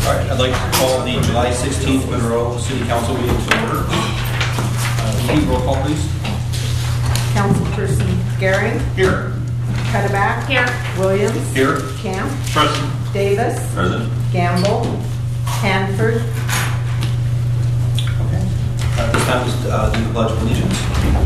All right, I'd like to call the July 16th Monroe City Council meeting to order. Keith, roll call, please. Councilperson Gehring. Here. Cuddeback. Here. Williams. Here. Camp. Present. Davis. Present. Gamble. Hanford. Okay. This time is do the Pledge of Allegiance.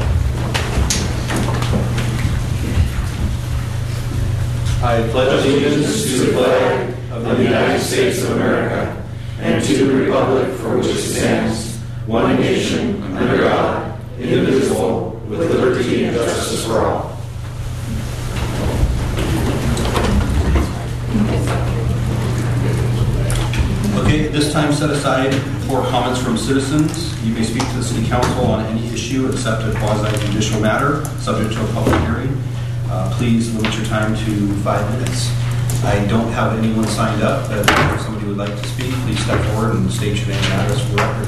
I pledge allegiance to the flag of the United States of America and to the republic for which it stands, one nation, under God, indivisible, with liberty and justice for all. Okay, at this time set aside for comments from citizens. You may speak to the City Council on any issue except a quasi-judicial matter subject to a public hearing. Please limit your time to 5 minutes. I don't have anyone signed up, but if somebody would like to speak, please step forward and state your name and address for the record.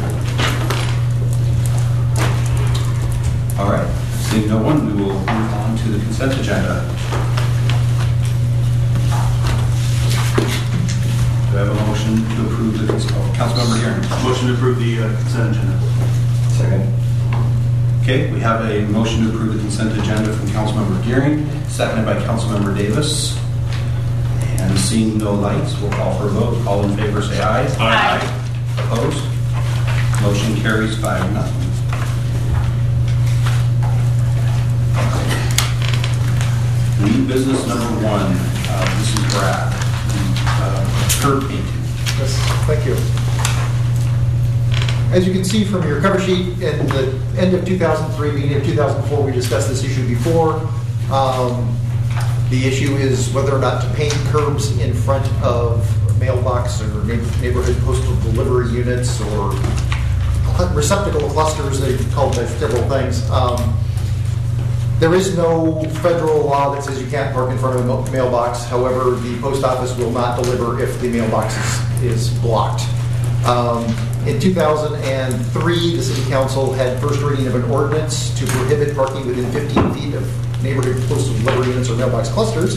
All right, seeing no one, we will move on to the consent agenda. Do I have a motion to approve the Councilmember Gehring? Motion to approve the consent agenda. Second. Okay, we have a motion to approve the consent agenda from Councilmember Gehring, seconded by Councilmember Davis. And seeing no lights, we'll call for a vote. All in favor say aye. Aye. Opposed? Motion carries 5-0. New business number 1. This is Brad. Curb painting. Yes, thank you. As you can see from your cover sheet, in the end of 2003, beginning of 2004, we discussed this issue before. The issue is whether or not to paint curbs in front of mailbox or neighborhood postal delivery units or receptacle clusters. They've called them several things. There is no federal law that says you can't park in front of a mailbox. However, the post office will not deliver if the mailbox is blocked. In 2003, the City Council had first reading of an ordinance to prohibit parking within 15 feet of neighborhood postal delivery units or mailbox clusters.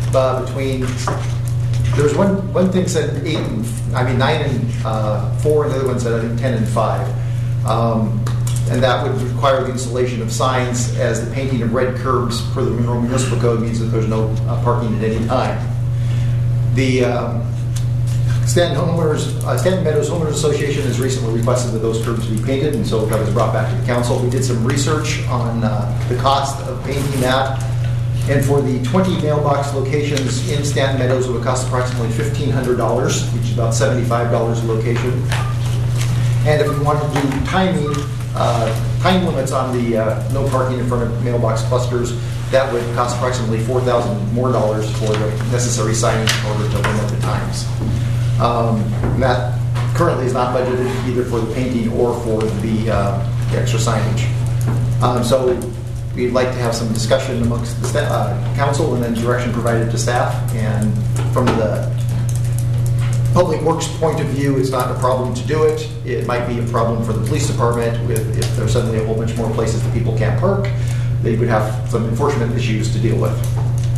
There's one thing said 9 and 4, and the other one said I think 10 and 5. And that would require the installation of signs, as the painting of red curbs per the Monroe Municipal Code means that there's no parking at any time. The Stanton Meadows Homeowners Association has recently requested that those curbs be painted, and so that was brought back to the council. We did some research on the cost of painting that, and for the 20 mailbox locations in Stanton Meadows, it would cost approximately $1,500, which is about $75 a location. And if we wanted to do time limits on the no parking in front of mailbox clusters, that would cost approximately $4,000 more for the necessary signage in order to limit the times. That currently is not budgeted either for the painting or for the extra signage. So we'd like to have some discussion amongst the council and then direction provided to staff. And from the Public Works point of view, it's not a problem to do it. It might be a problem for the police department if there's suddenly a whole bunch more places that people can't park. They would have some enforcement issues to deal with.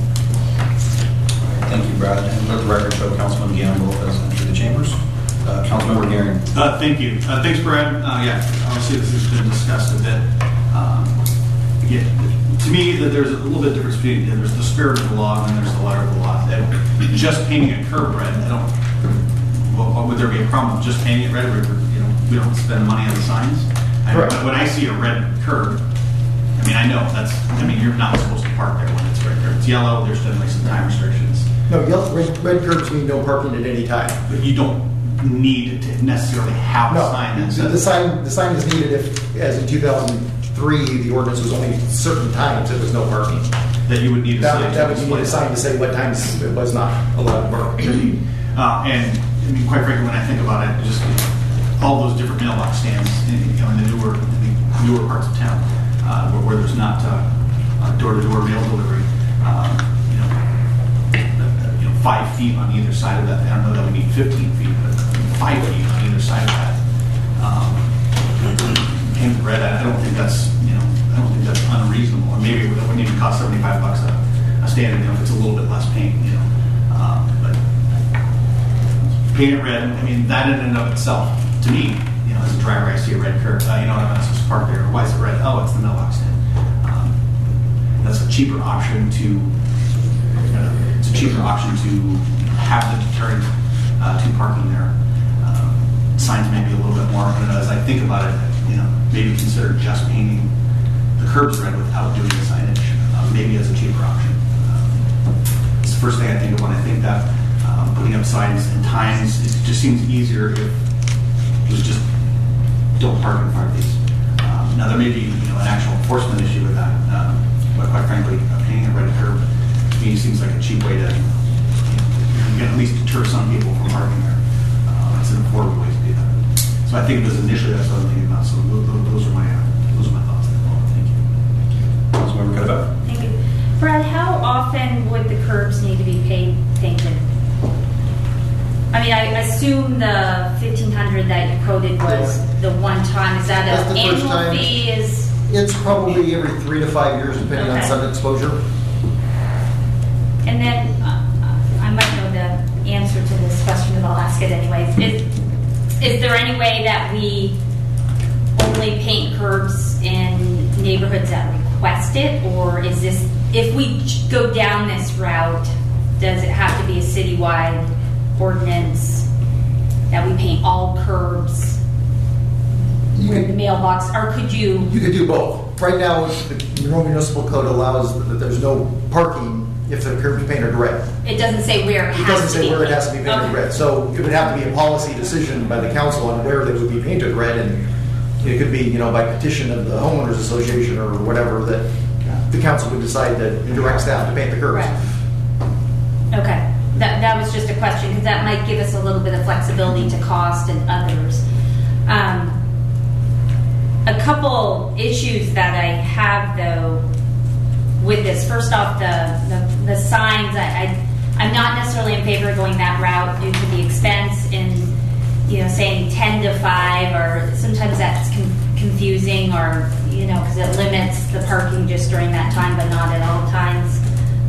Thank you, Brad. And let the record show Councilman Gamble has entered the chambers. Councilmember Gehring. Thank you. Thanks, Brad. Obviously this has been discussed a bit. To me, that there's a little bit difference between there's the spirit of the law and then there's the letter of the law. That just painting a curb red, would there be a problem with just painting it red? We don't spend money on the signs. When I see a red curb, I know you're not supposed to park there when it's red curb. It's yellow. There's definitely some time restrictions. No, red curbs mean no parking at any time. But you don't need to necessarily have a sign that says the sign is needed if, as in 2003, the ordinance was only certain times it was no parking. That you would need a sign. That would need a sign to say what times it was not allowed to park. And quite frankly, when I think about it, just all those different mailbox stands in the newer parts of town where there's not door-to-door mail delivery. 5 feet on either side of that. I don't know that we need 15 feet, but 5 feet on either side of that. Painted red, I don't think that's unreasonable. Or maybe it wouldn't even cost $75 a standard, if it's a little bit less paint, but paint it red. I mean, that in and of itself, to me, you know, as a driver, I see a red curb. You know, I'm not supposed to park there. Why is it red? Oh, it's the mailbox stand. That's a cheaper option to. It's a cheaper option to have the deterrent to parking there. Signs may be a little bit more. But as I think about it, you know, maybe consider just painting the curbs red without doing the signage. Maybe as a cheaper option. It's the first thing I think of when I think that. Putting up signs and times, it just seems easier if it was just don't park in front of these. Now there may be, you know, an actual enforcement issue with that, but quite frankly, painting a red curb to me seems like a cheap way to, you can at least deter some people from parking there. It's an affordable way to do that. So I think it was initially that's what I'm thinking about. So those are my thoughts. Thank you. Councilmember Cuddeback. Thank you. Brad, how often would the curbs need to be painted? I mean, I assume the $1,500 that you quoted was the one time. Is that That's an the first annual time. fee? It's probably every 3 to 5 years, depending on Okay. sun exposure. And then I might know the answer to this question, but I'll ask it anyways. Is there any way that we only paint curbs in neighborhoods that request it, or is this, if we go down this route, does it have to be a citywide ordinance that we paint all curbs with the mailbox, or could you? You could do both. Right now, the Monroe Municipal Code allows that there's no parking if the curb is painted red. It doesn't say where it has It to be. doesn't say where it has to be painted Okay. red. So it would have to be a policy decision by the council on where they would be painted red, and it could be, you know, by petition of the homeowners association or whatever, that the council would decide to direct staff to paint the curbs. Right. Okay. That was just a question, because that might give us a little bit of flexibility to cost and others. A couple issues that I have, though, with this. First off, the signs. I'm not necessarily in favor of going that route due to the expense and, you know, saying 10 to 5, or sometimes that's confusing, or, you know, because it limits the parking just during that time, but not at all times.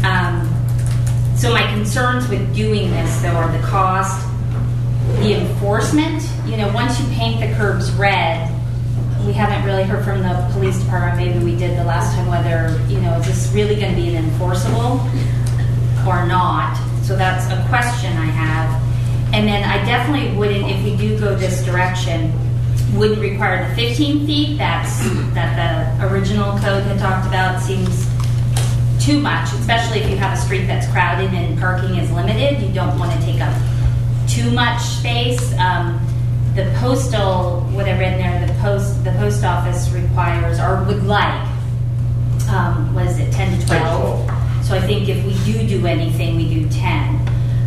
So my concerns with doing this, though, are the cost, the enforcement. You know, once you paint the curbs red, we haven't really heard from the police department. Maybe we did the last time, whether, you know, is this really going to be an enforceable or not? So that's a question I have. And then I definitely wouldn't, if we do go this direction, wouldn't require the 15 feet that the original code had talked about. Seems too much, especially if you have a street that's crowded and parking is limited. You don't want to take up too much space. The postal, what I read in there, the post office requires, or would like, what is it, 10 to 12? So I think if we do anything, we do 10.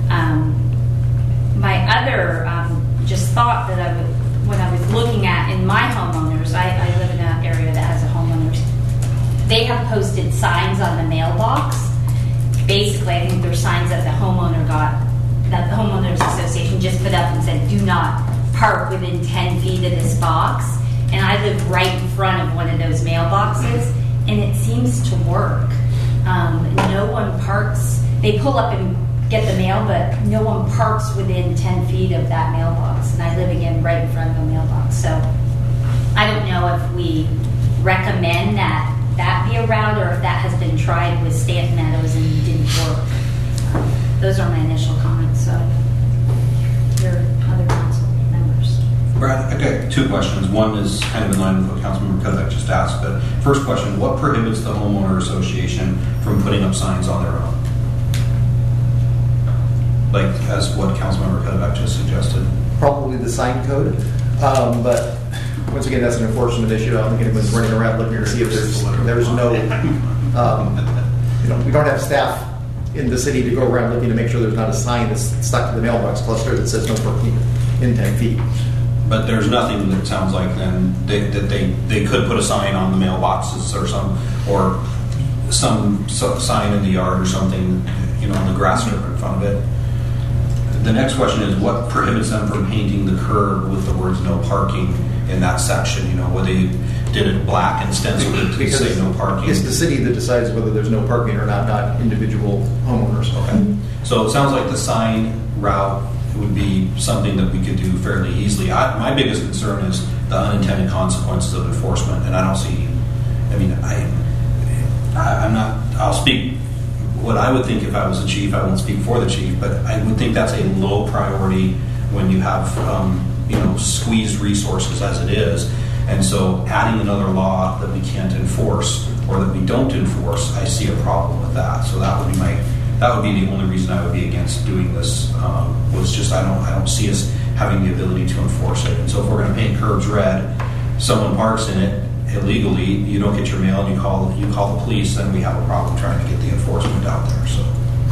My other just thought that I would, when I was looking at in my homeowners, I live in an area that has a homeowners. They have posted signs on the mailbox. Basically, I think they're signs that the homeowner got, that the homeowners association just put up and said, do not park within 10 feet of this box. And I live right in front of one of those mailboxes, and it seems to work. No one parks. They pull up and get the mail, but no one parks within 10 feet of that mailbox. And I live again right in front of a mailbox. So I don't know if we recommend that be a route, or if that has been tried with Stanton Meadows and didn't work. Those are my initial comments. So your other council members. Brad, I got two questions. One is kind of in line with what Councilmember Cuddeback just asked. But first question, what prohibits the homeowner association from putting up signs on their own? Like, as what Councilmember Cuddeback just suggested. Probably the sign code, but once again, that's an enforcement issue. I don't think anyone's running around looking to see if there's no, you know, we don't have staff in the city to go around looking to make sure there's not a sign that's stuck to the mailbox cluster that says no parking in 10 feet. But there's nothing that sounds like then that they could put a sign on the mailboxes or some sign in the yard or something, you know, on the grass strip in front of it. The next question is, what prohibits them from painting the curb with the words "no parking" in that section? You know, whether they did it black and stenciled it to say "no parking." It's the city that decides whether there's no parking or not individual homeowners. Okay. So it sounds like the sign route it would be something that we could do fairly easily. My biggest concern is the unintended consequences of enforcement, and I don't see. I mean, I'm not. I'll speak what I would think if I was the chief. I won't speak for the chief, but I would think that's a low priority when you have squeezed resources as it is. And so adding another law that we can't enforce or that we don't enforce, I see a problem with that. So that would be the only reason I would be against doing this. Was just I don't see us having the ability to enforce it. And so if we're going to paint curbs red, someone parks in it illegally, you don't get your mail, and you call the police, then we have a problem trying to get the enforcement out there. So.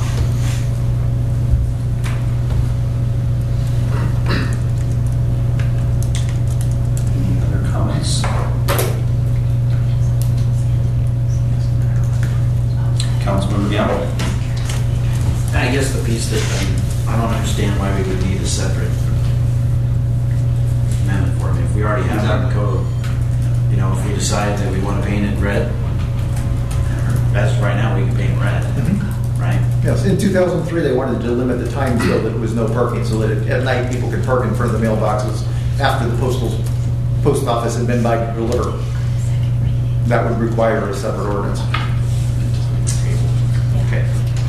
Councilmember Gamble. I guess the piece that I don't understand why we would need a separate amendment for it. If we already have it in the code, if we decide that we want to paint it red, as right now we can paint red, right? Yes, in 2003 they wanted to limit the time so that it was no parking, so that at night people could park in front of the mailboxes after the post office had been by to deliver. That would require a separate ordinance. Okay.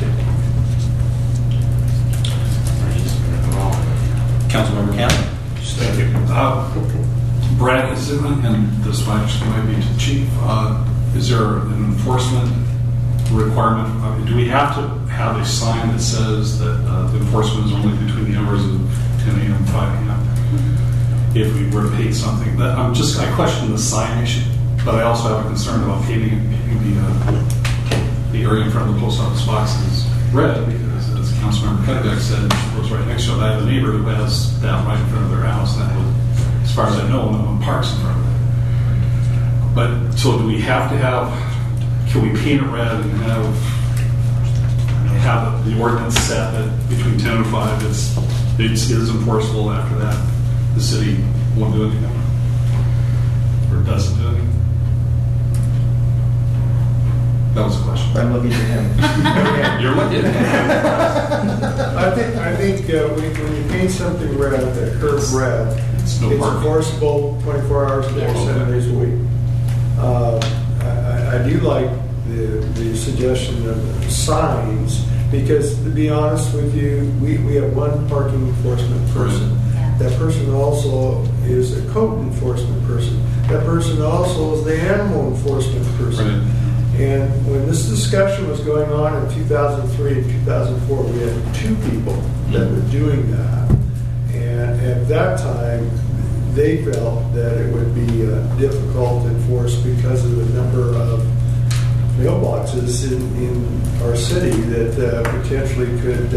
Councilmember Campbell. Thank you. Brad, is it, and this might be to the chief, is there an enforcement requirement? Do we have to have a sign that says that the enforcement is only between the hours of 10 a.m. and 5 p.m.? If we were to paint something, I question the sign issue, but I also have a concern about painting the area in front of the post office boxes red, because as Councilmember Cuddeback said, she lives right next to it. I have a neighbor who has that right in front of their house, and that would, as far as I know, no one parks in front of it. But so do we have to can we paint it red and have the ordinance set that between 10 and 5 it is enforceable? After that, the city won't do anything or doesn't do anything? That was a question. I'm looking at him. You're looking at I think when you paint something red, that curb red, It's no it's parking. enforceable 24 hours a day, Yeah. 7 days a week. I do like the suggestion of signs, because to be honest with you, we have one parking enforcement person. Yeah. That person also is a code enforcement person. That person also is the animal enforcement person. Right. And when this discussion was going on in 2003 and 2004, we had 2 people that were doing that. And at that time, they felt that it would be difficult to enforce because of the number of mailboxes in our city that potentially could,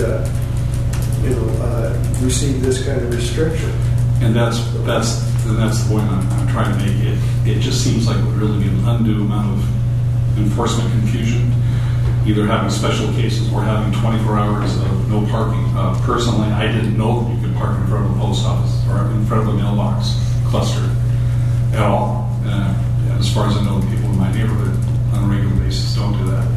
receive this kind of restriction. And that's the point I'm trying to make. It just seems like it would really be an undue amount of enforcement confusion, either having special cases or having 24 hours of no parking. Personally, I didn't know that you could park in front of a post office or in front of a mailbox cluster at all. And as far as I know, the people in my neighborhood on a regular basis don't do that.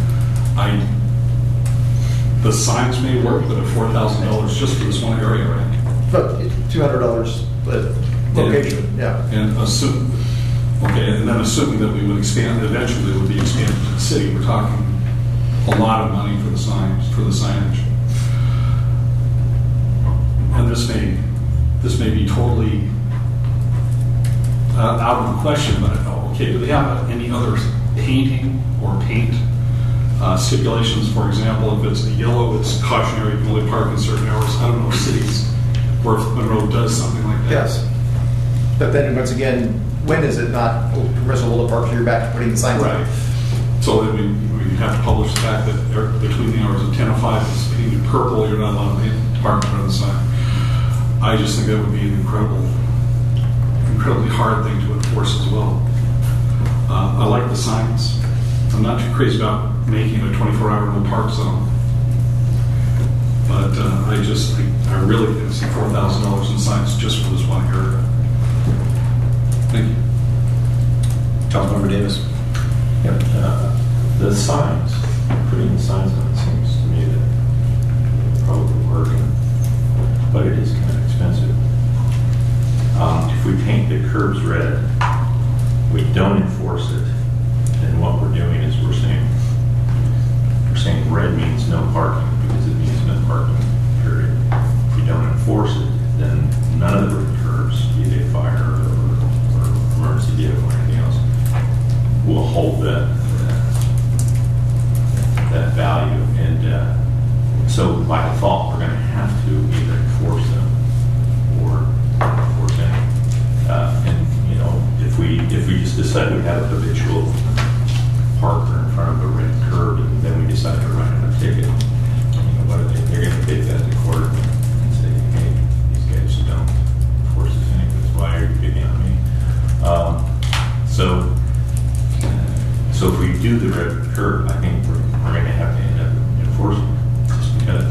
The signs may work, but at $4,000 just for this one area, right? But $200 location, yeah. And then assuming that we would expand, eventually it would be expanded to the city, we're talking a lot of money for the signage. And this may be totally out of the question, but okay, do they have any other painting or paint stipulations? For example, if it's a yellow, it's cautionary, you can only park in certain hours. I don't know cities where Monroe does something like that. Yes. But then once again, when is it not permissible to park? You're back to putting the signs Right. up. So that we have to publish the fact that between the hours of 10 and 5 it's painted purple, you're not allowed to park in front of the sign. I just think that would be an incredibly hard thing to enforce as well. I like the signs. I'm not too crazy about making a 24-hour no park zone. But I really didn't see $4,000 in signs just for this one area. Thank you. Councilmember Davis. The signs, putting the signs on, it seems to me that probably working. but it is kind of expensive. If we paint the curbs red, we don't enforce it, then what we're doing is we're saying red means no parking because it means no parking, period. If we don't enforce it, then none of the curbs, be they fire or emergency vehicle or anything else, will hold that value. And so by default, we're going to have to either enforce them or not enforce them. And you know, if we just decide we have a habitual parker in front of a red curb, and then we decide to write them a ticket, you know, what are they? They're going to take that to court and say, hey, these guys don't enforce this anyways. Why are you picking on me? So if we do the red curb, I think we're going to have to end up enforcing it just because.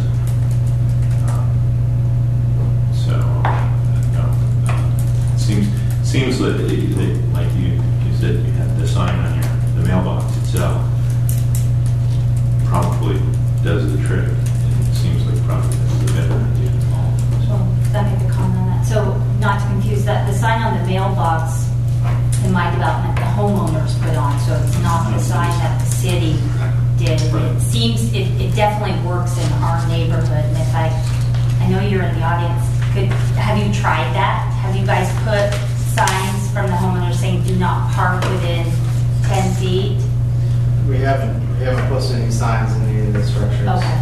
Seems that like you said, you have the sign on the mailbox itself probably does the trick. And it seems like probably that's the better idea of all. Well, I make a comment on that. So, not to confuse that, the sign on the mailbox in my development, the homeowners put on, so it's not the sign that the city did. It seems it definitely works in our neighborhood. And if I know you're in the audience, have you tried that? Have you guys put signs from the homeowners saying do not park within 10 feet? We haven't posted any signs in any of the structures. Okay.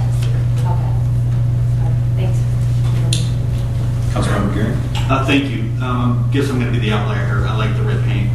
Thanks. Councilmember Gearing? Thank you. Guess I'm going to be the outlier here. I like the red paint.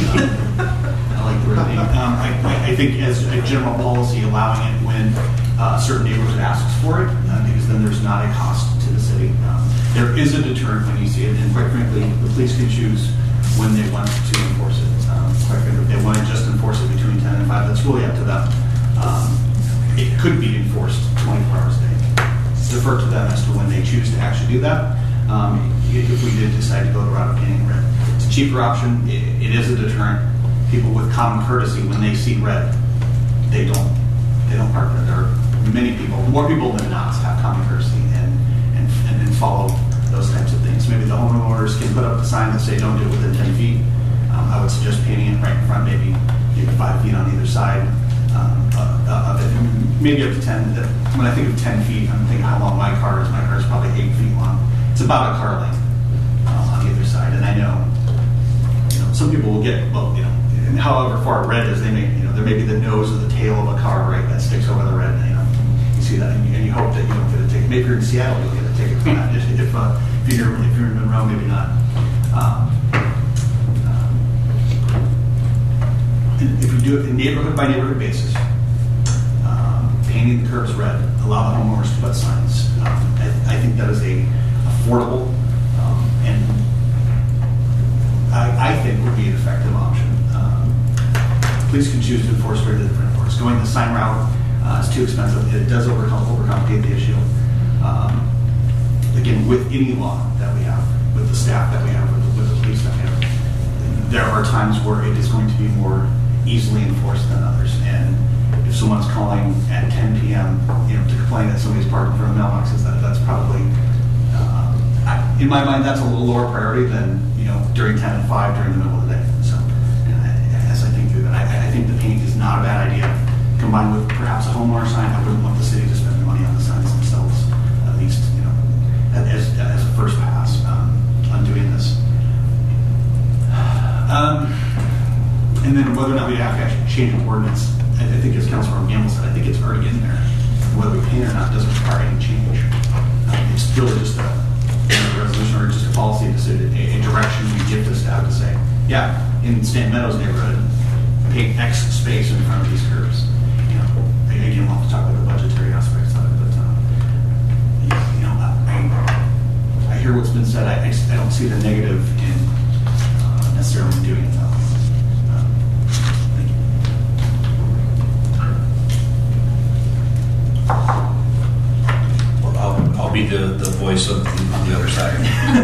I think as a general policy, allowing it when a certain neighborhood asks for it, because then there's not a cost to the city. There is a deterrent when you see it, and quite frankly, the police can choose when they want to enforce it. Quite frankly, if they want to just enforce it between 10 and 5, that's really up to them. It could be enforced 24 hours a day. Defer to them as to when they choose to actually do that. If we did decide to go the route of painting red, it's a cheaper option. It is a deterrent. People with common courtesy, when they see red, they don't park there. There are many people, more people than not, have common courtesy and follow those types of things. Maybe the homeowners can put up a sign that say don't do it within 10 feet. I would suggest painting it right in front, maybe 5 feet on either side of it, maybe up to 10. When I think of 10 feet, I'm thinking how long my car is. My car is probably 8 feet long. It's about a car length on either side. And I know, some people will get, and however far red is, they may, there may be the nose or the tail of a car, right, that sticks over the red. You see that, and you hope that you don't get a ticket. Maybe if you're in Seattle, you'll get a ticket for that. If you're in Monroe, maybe not. If you do it in neighborhood by neighborhood basis, painting the curbs red, allow the homeowners to put signs. I think that is a affordable and I think would be an effective option. Police can choose to enforce very different enforce. Going the sign route is too expensive. It does overcomplicate the issue. Again, with any law that we have, with the staff that we have, with the police that we have, there are times where it is going to be more easily enforced than others. And if someone's calling at 10 p.m., to complain that somebody's parked in front of mailboxes, that's probably, in my mind, that's a little lower priority than during 10 and 5 during the middle of the day. So, as I think through that, I think the paint is not a bad idea. Combined with perhaps a homeowner sign, I wouldn't want the city to spend the money on the signs themselves, at least as a first pass on doing this. And then whether or not we have to actually change an ordinance, I think as Councilor Gamble said, I think it's already in there. Whether we paint it or not doesn't require any change. It's really just a resolution or just a policy decision, a direction we give to staff to say, yeah, in Stanton Meadows neighborhood, paint X space in front of these curves. Again, we'll have to talk about the budgetary aspects of it, but I hear what's been said. I don't see the negative in necessarily doing it though. Thank you. Well, I'll be the voice of on the other side.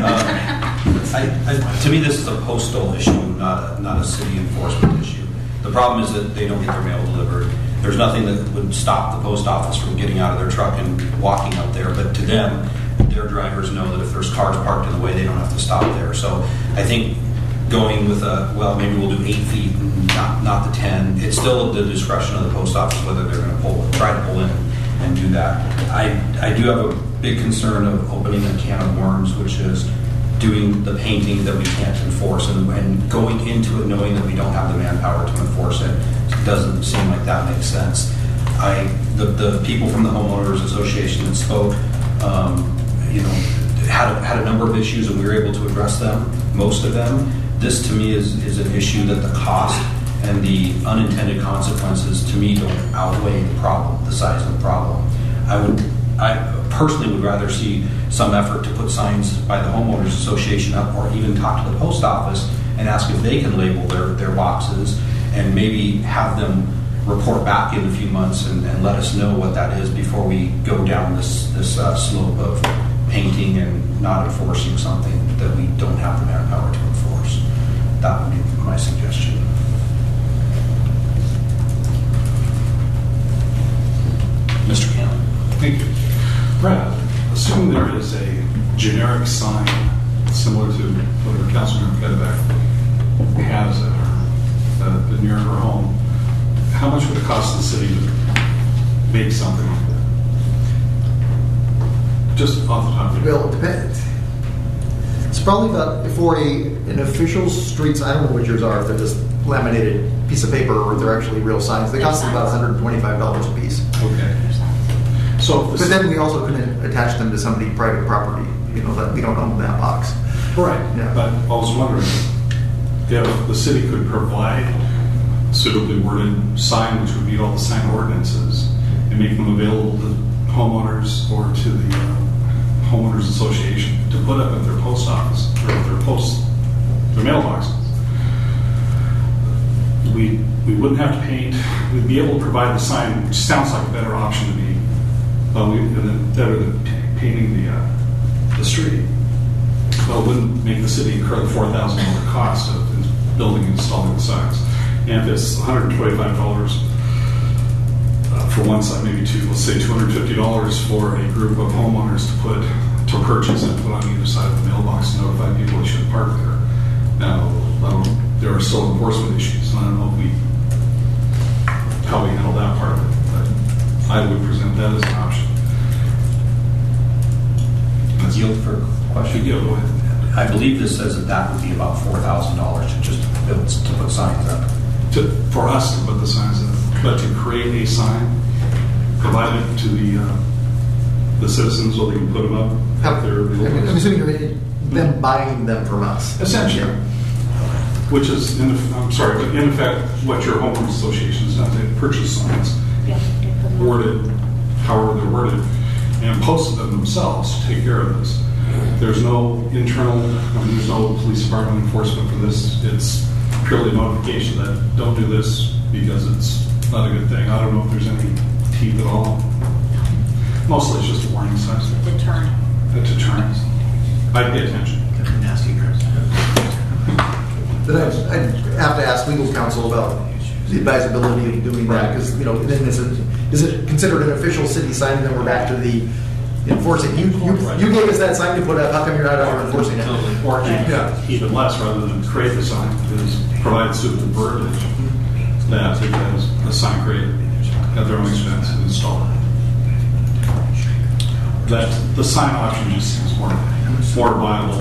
To me, this is a postal issue, not a city enforcement issue. The problem is that they don't get their mail delivered. There's nothing that would stop the post office from getting out of their truck and walking out there, but to them, their drivers know that if there's cars parked in the way, they don't have to stop there. So I think going with maybe we'll do 8 feet, not the 10. It's still the discretion of the post office whether they're going to try to pull in and do that. I do have a big concern of opening a can of worms, which is doing the painting that we can't enforce and going into it knowing that we don't have the manpower to enforce it. It doesn't seem like that makes sense. The people from the homeowners association that spoke, had a number of issues and we were able to address them, most of them. This to me is an issue that the cost and the unintended consequences to me don't outweigh the problem, the size of the problem. I personally would rather see some effort to put signs by the homeowners association up, or even talk to the post office and ask if they can label their boxes, and maybe have them report back in a few months and let us know what that is before we go down this slope of painting and not enforcing something that we don't have the manpower to enforce. That would be my suggestion. Mr. Cannon. Thank you. Brad, assuming there is a generic sign similar to whatever Councilmember Kedebeck has near her home, how much would it cost the city to make something like that? Just off the top of your head. Well, it depends. It's probably about, for an official streets, I don't know what yours are, if they're just laminated piece of paper or if they're actually real signs. They cost about $125 a piece. Okay. So, But then we also couldn't attach them to somebody's private property, that we don't own that box. right. Yeah. But I was wondering if the city could provide suitably worded sign which would meet all the sign ordinances and make them available to homeowners or to the homeowners association to put up at their post office or at their mailboxes. We wouldn't have to paint. We'd be able to provide the sign, which sounds like a better option to me. Better than painting the street. Well, it wouldn't make the city incur the $4,000 cost of building and installing the signs. And if it's $125 for one side, maybe let's say $250 for a group of homeowners to purchase and put on either side of the mailbox to notify people they shouldn't park there. Now, there are still enforcement issues, and I don't know how we handle that part of it, but I would present that as an option. Yield for question? Yeah, go ahead. I believe this says that would be about $4,000 to put signs up. For us to put the signs in, but to create a sign, provide it to the citizens so they can put them up. I'm assuming you're them buying them from us. Essentially. Which is, in effect, what your homeowners association is done. They purchase signs, worded, however they're worded, and posted them themselves to take care of this. There's no internal, there's no police department enforcement for this. It's purely notification that don't do this because it's not a good thing. I don't know if there's any teeth at all. Mostly it's just a warning sign. Deterrent. A deterrent. I'd pay attention. Nasty girls. But I'd have to ask legal counsel about the advisability of doing that, because, then is it considered an official city sign, and then we're back to the enforcing? You gave us that sign to put up, how come you're not out enforcing it? Or even less, rather than create the sign, is provide suitable verbiage that it has a sign created at their own expense and install it. That the sign option just seems more viable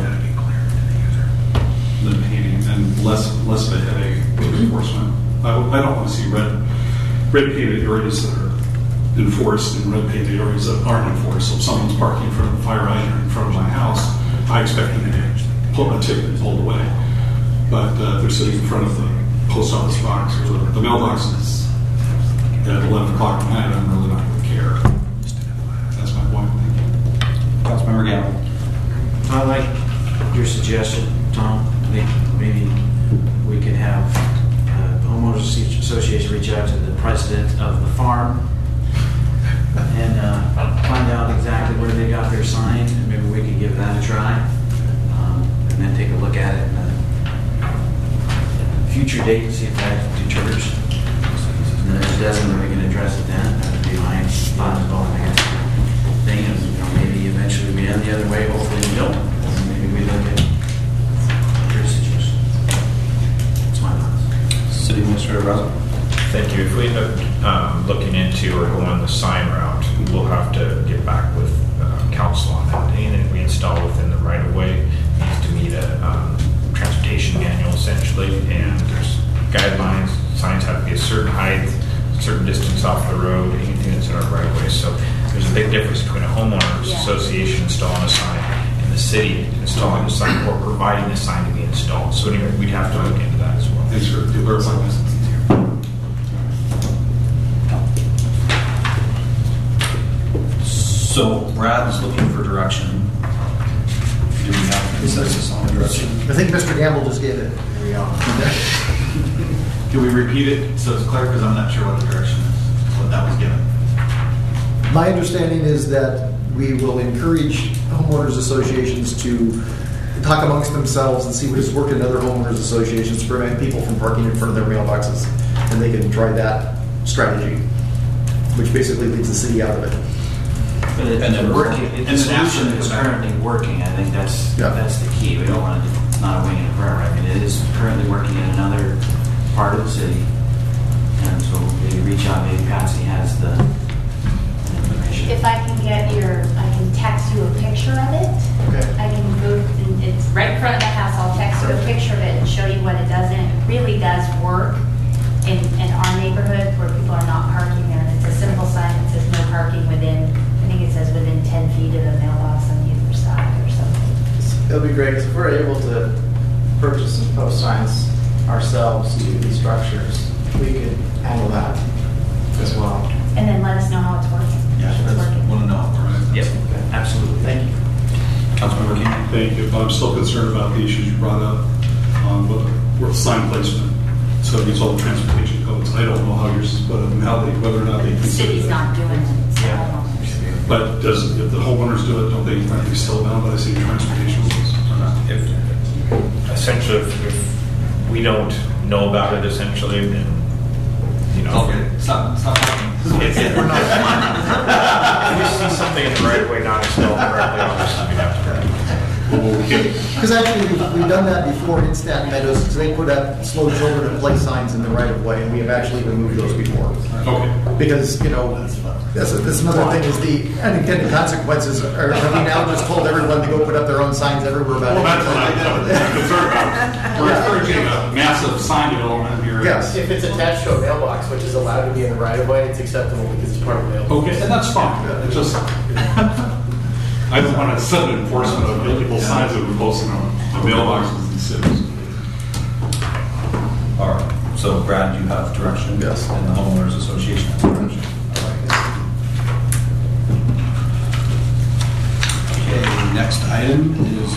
than painting and less of a headache with enforcement. I don't want to see red painted areas that are enforced and red painted areas that aren't enforced. So if someone's parking in front of the fire hydrant in front of my house, I expect them to pull a ticket and pulled away. But if they're sitting in front of the post office box or the mailboxes at 11 o'clock at night, I'm really not going to care. That's my point. Councilmember Gamble. I like your suggestion, Tom. I think maybe we could have the homeowners association reach out to the president of the farm and find out exactly where they got their sign, and maybe we could give that a try, and then take a look at it in a future date and see if that deters. And then if it doesn't, then we can address it then. That would be my thought as well. Thing is, maybe eventually we end the other way. to or go on the sign route, we'll have to get back with council on that. Anything that we install within the right of way needs to meet a transportation manual essentially, and there's guidelines. Signs have to be a certain height, certain distance off the road, anything that's in our right of way. So there's a big difference between a homeowners association installing a sign and the city installing a sign or providing the sign to be installed. So anyway, we'd have to look into that as well. Thanks for clarifying this. So Brad is looking for direction. Do we have consensus on the direction? I think Mr. Gamble just gave it. There we go. Can we repeat it so it's clear? Because I'm not sure what the direction is, what that was given. My understanding is that we will encourage homeowners associations to talk amongst themselves and see what has worked in other homeowners associations to prevent people from parking in front of their mailboxes. And they can try that strategy, which basically leaves the city out of it. But And then the solution is currently working. I think that's the key. We don't want to, it's not a wing and a prayer. I mean, it is currently working in another part of the city. And so maybe reach out, maybe Patsy has the information. If I can I can text you a picture of it. Okay. I can go, and it's right in front of the house. I'll text you a picture of it and show you what it does. And it really does work in our neighborhood where people are not parking there. And it's a simple sign that says no parking within, I think it says within 10 feet of the mailbox on either side or something. It'll be great because if we're able to purchase and post signs ourselves to these structures, we could handle that as well. And then let us know how it's working. Yeah, If it's that's working. want to know. Right? Yep. Absolutely. Thank you. Councilmember King? Thank you. But I'm still concerned about the issues you brought up with sign placement. So it meets all the transportation codes. I don't know how you're, whether or not they The consider city's that. not doing it. It's the homeowners. But if the homeowners do it, don't they still bound by the city transportation rules or not? Essentially, if we don't know about it, essentially, then Okay. Stop talking. if we're not, if we see something in the right of way not installed correctly, obviously we'd have to. Because actually, we've done that before in Staten Meadows. So they put up slow children at play signs in the right of way, and we have actually removed those before. Okay. Because, that's another thing is the unintended consequences are, have we now just told everyone to go put up their own signs everywhere about Well, it? that's what I'm concerned about. We're encouraging a massive sign development here. Yes. If it's attached to a mailbox, which is allowed to be in the right of way, it's acceptable because it's part of the mailbox. Okay, and that's fine. It's just, I don't want to set an enforcement of illegal signs that we're posting on mailboxes in cities. All right. So Brad, you have direction? Yes. And the homeowners association has direction. All right. Okay, next item is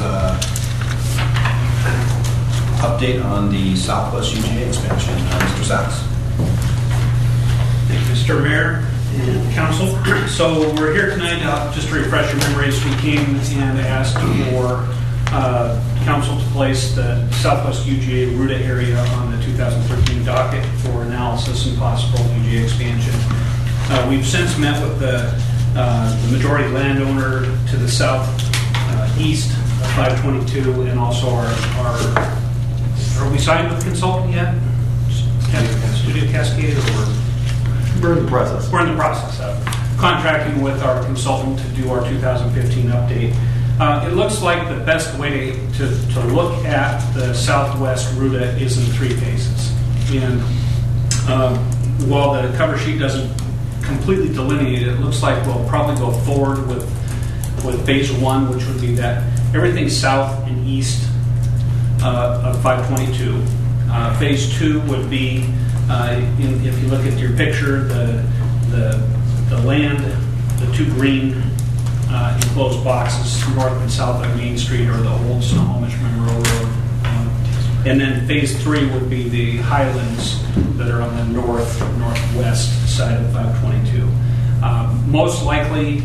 update on the Southwest UGA expansion. Mr. Sachs. Thank you, Mr. Mayor and Council. So we're here tonight, just to refresh your memories, we came and asked for Council to place the Southwest UGA Ruta area on the 2013 docket for analysis and possible UGA expansion. We've since met with the majority landowner to the southeast of 522 and also are we signed with the consultant yet? Studio Cascade or? We're in the process. We're in the process of contracting with our consultant to do our 2015 update. It looks like the best way to look at the Southwest Ruta is in 3 phases. And while the cover sheet doesn't completely delineate it, it looks like we'll probably go forward with phase 1, which would be that everything south and east of 522. Phase 2 would be, if you look at your picture, the land, the 2 green enclosed boxes north and south of Main Street or the old Snohomish Monroe Road. And then phase 3 would be the highlands that are on the northwest side of 522. Most likely,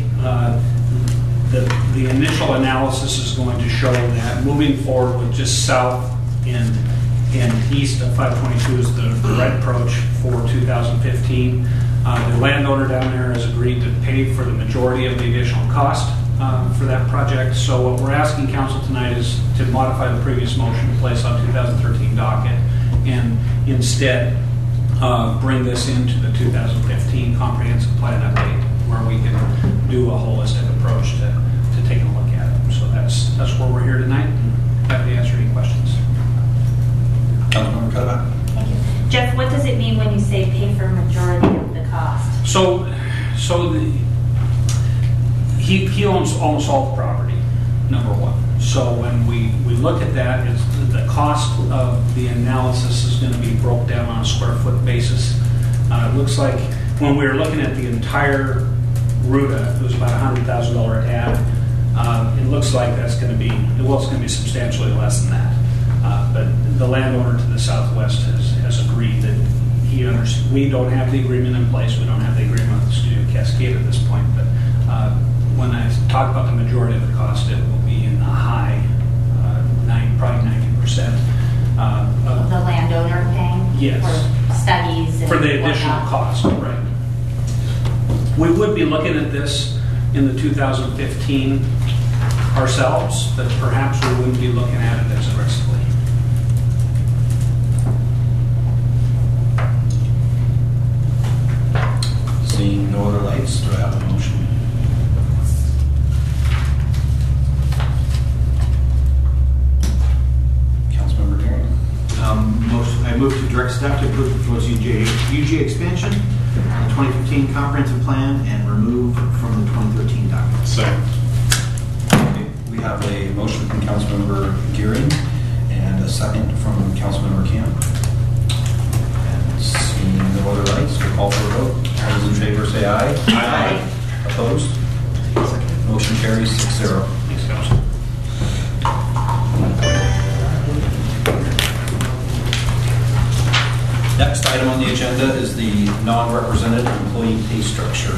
the initial analysis is going to show that moving forward with just south and east of 522 is the right approach for 2015. The landowner down there has agreed to pay for the majority of the additional cost for that project. So what we're asking council tonight is to modify the previous motion to place on 2013 docket and instead bring this into the 2015 comprehensive plan update, where we can do a holistic approach to taking a look at it. So that's where we're here tonight. Happy to answer any questions. Councilmember Cutterback. Thank you. Jeff, what does it mean when you say pay for majority of the cost? He owns almost all the property, number one. So when we look at that, the cost of the analysis is going to be broke down on a square foot basis. It looks like when we were looking at the entire Ruta, it was about $100,000 ad. It looks like that's going to be, it's going to be substantially less than that. But the landowner to the southwest has agreed that we don't have the agreement in place. We don't have the agreement with Studio Cascade at this point. But when I talk about the majority of the cost, it will be in the high, probably 90%. Of the landowner paying? Yes. For studies and for the additional whatnot. cost, right. We would be looking at this in the 2015 ourselves, but perhaps we wouldn't be looking at it as aggressively. Seeing no other lights, do I have a motion? Councilmember Gary. I move to direct staff to approve the proposed UGA expansion on the 2015 comprehensive plan and remove from the 2013 document. Second. Okay, we have a motion from Councilmember Gearing and a second from Councilmember Camp. And seeing no other lights, we'll call for a vote. All those in favor say aye. Aye. Opposed? Motion carries 6-0. Thanks, Council. Next item on the agenda is the non-represented employee pay structure.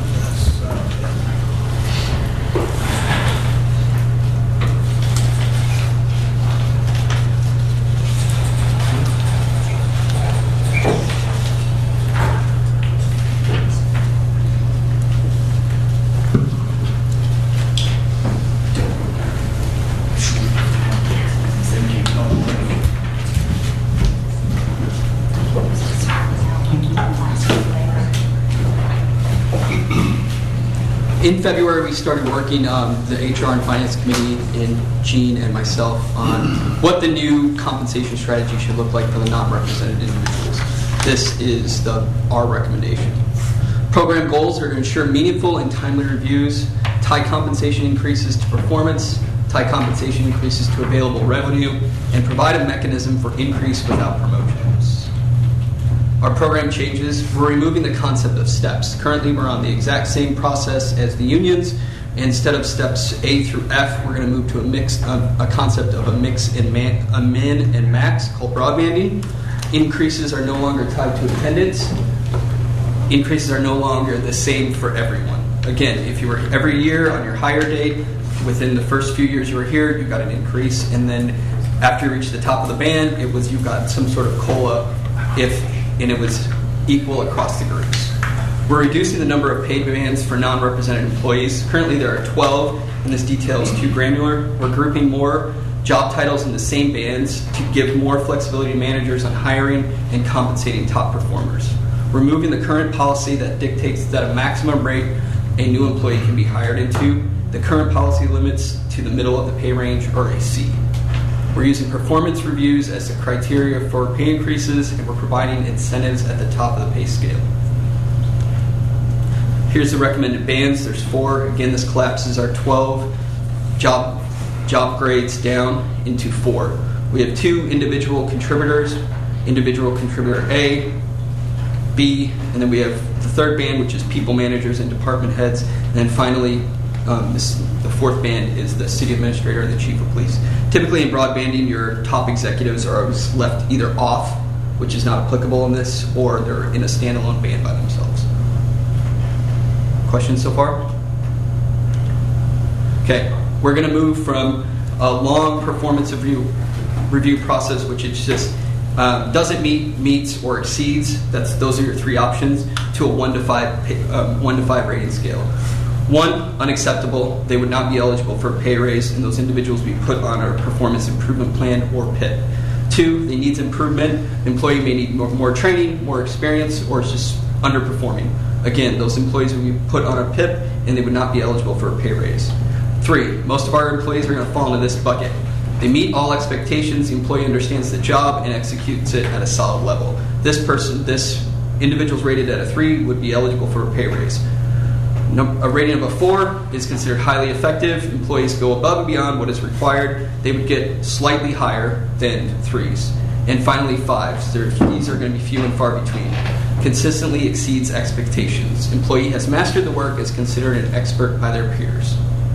In February, we started working, the HR and Finance Committee, and Gene and myself, on what the new compensation strategy should look like for the non-represented individuals. This is our recommendation. Program goals are to ensure meaningful and timely reviews, tie compensation increases to performance, tie compensation increases to available revenue, and provide a mechanism for increase without promotions. Our program changes. We're removing the concept of steps. Currently, we're on the exact same process as the unions. Instead of steps A through F, we're going to move to a concept of a mix and a min and max called broadbanding. Increases are no longer tied to attendance. Increases are no longer the same for everyone. Again, if you were every year on your hire date, within the first few years you were here, you got an increase, and then after you reached the top of the band, it was you got some sort of COLA and it was equal across the groups. We're reducing the number of pay bands for non-represented employees. Currently there are 12, and this detail is too granular. We're grouping more job titles in the same bands to give more flexibility to managers on hiring and compensating top performers. We're moving the current policy that dictates that a maximum rate a new employee can be hired into. The current policy limits to the middle of the pay range or a C. We're using performance reviews as the criteria for pay increases, and we're providing incentives at the top of the pay scale. Here's the recommended bands. There's 4. Again, this collapses our 12 job grades down into 4. We have 2 individual contributors, individual contributor A, B, and then we have the 3rd band, which is people managers and department heads, and then finally the 4th band is the city administrator and the chief of police. Typically in broadbanding, your top executives are always left either off, which is not applicable in this, or they're in a standalone band by themselves. Questions so far? Okay, we're going to move from a long performance review process, which is just doesn't meet, meets, or exceeds. Those are your 3 options, to a 1 to 5 rating scale. 1, unacceptable. They would not be eligible for a pay raise, and those individuals would be put on a performance improvement plan or PIP. 2, they needs improvement. The employee may need more training, more experience, or is just underperforming. Again, those employees would be put on a PIP and they would not be eligible for a pay raise. 3, most of our employees are going to fall into this bucket. They meet all expectations, the employee understands the job and executes it at a solid level. This individual's rated at a 3 would be eligible for a pay raise. A rating of a 4 is considered highly effective. Employees go above and beyond what is required. They would get slightly higher than 3s. And finally, 5s. These are going to be few and far between. Consistently exceeds expectations. Employee has mastered the work, is considered an expert by their peers.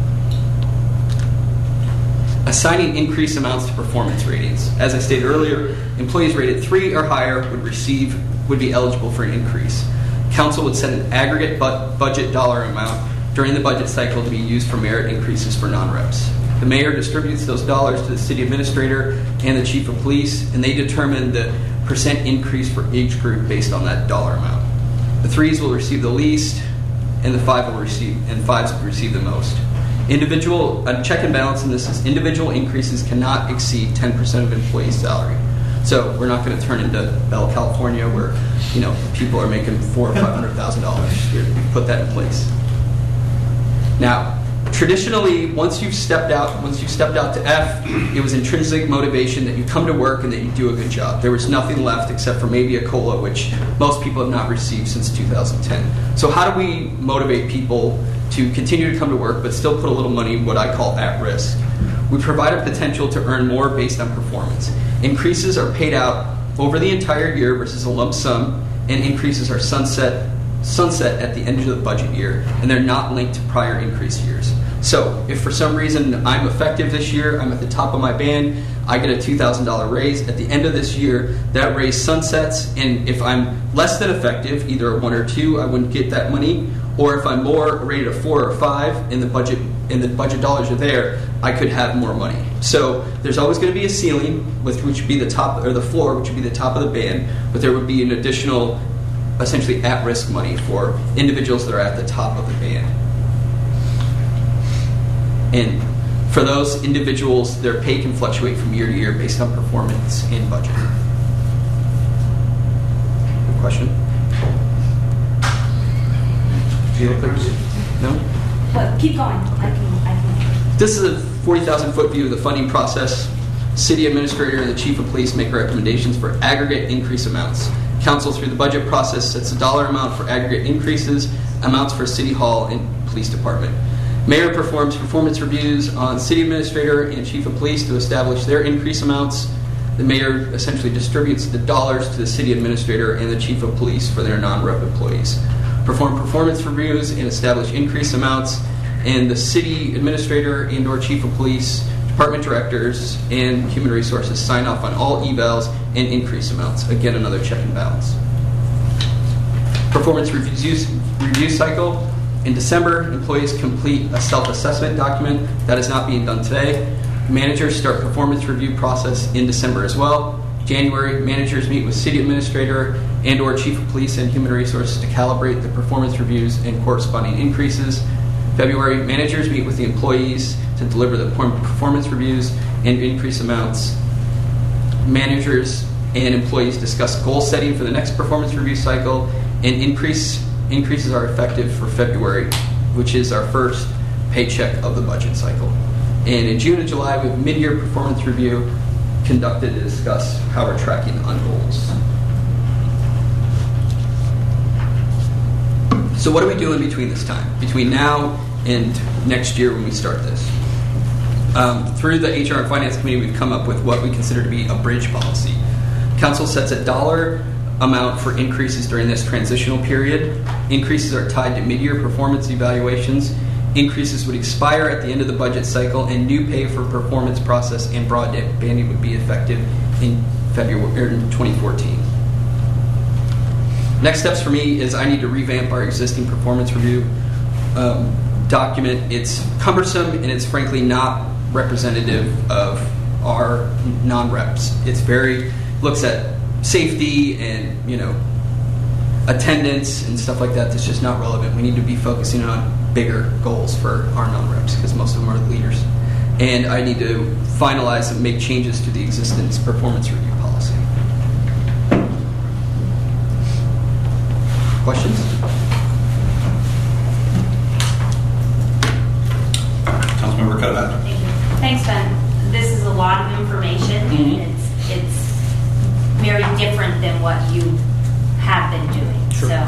Assigning increased amounts to performance ratings. As I stated earlier, employees rated 3 or higher would be eligible for an increase. Council would set an aggregate budget dollar amount during the budget cycle to be used for merit increases for non-reps. The mayor distributes those dollars to the city administrator and the chief of police, and they determine the percent increase for each group based on that dollar amount. The 3s will receive the least, and the 5s will receive the most. Check and balance in this is individual increases cannot exceed 10% of employee's salary. So we're not going to turn into Bell, California, where people are making $400,000 or $500,000. We put that in place. Now, traditionally, once you've stepped out to F, it was intrinsic motivation that you come to work and that you do a good job. There was nothing left except for maybe a COLA, which most people have not received since 2010. So how do we motivate people to continue to come to work but still put a little money, what I call at risk? We provide a potential to earn more based on performance. Increases are paid out over the entire year versus a lump sum, and increases are sunset at the end of the budget year, and they're not linked to prior increase years. So if for some reason I'm effective this year, I'm at the top of my band, I get a $2,000 raise. At the end of this year, that raise sunsets, and if I'm less than effective, either a 1 or 2, I wouldn't get that money. Or if I'm more rated a 4 or 5 and the budget dollars are there, I could have more money. So there's always going to be a ceiling, which would be the top, or the floor, which would be the top of the band, but there would be an additional, essentially at-risk money for individuals that are at the top of the band. And for those individuals, their pay can fluctuate from year to year based on performance and budget. Good question? No? But keep going. I can. This is a 40,000-foot view of the funding process. City administrator and the chief of police make recommendations for aggregate increase amounts. Council, through the budget process, sets a dollar amount for aggregate increases, amounts for city hall and police department. Mayor performs performance reviews on city administrator and chief of police to establish their increase amounts. The mayor essentially distributes the dollars to the city administrator and the chief of police for their non-rep employees. Perform performance reviews and establish increase amounts, and the city administrator and or chief of police, department directors, and human resources sign off on all evals and increase amounts. Again, another check and balance. Performance review cycle. In December, employees complete a self-assessment document. That is not being done today. Managers start performance review process in December as well. January, managers meet with city administrator and or chief of police and human resources to calibrate the performance reviews and corresponding increases. February, managers meet with the employees to deliver the performance reviews and increase amounts. Managers and employees discuss goal setting for the next performance review cycle, and increases are effective for February, which is our first paycheck of the budget cycle. And in June and July, we have mid-year performance review conducted to discuss how we're tracking on goals. So what do we do in between this time? Between now and next year when we start this? Through the HR and Finance Committee, we've come up with what we consider to be a bridge policy. Council sets a dollar amount for increases during this transitional period. Increases are tied to mid-year performance evaluations. Increases would expire at the end of the budget cycle, and new pay for performance process and broadbanding would be effective in February or in 2014. Next steps for me is I need to revamp our existing performance review document. It's cumbersome and it's frankly not representative of our non-reps. It's looks at safety and attendance and stuff like that. That's just not relevant. We need to be focusing on bigger goals for our non-reps because most of them are leaders. and I need to finalize and make changes to the existing performance review policy. Questions? Councilmember Cuddeback. Thank you. Thanks, Ben. This is a lot of information. It's very different than what you have been doing. Sure. So,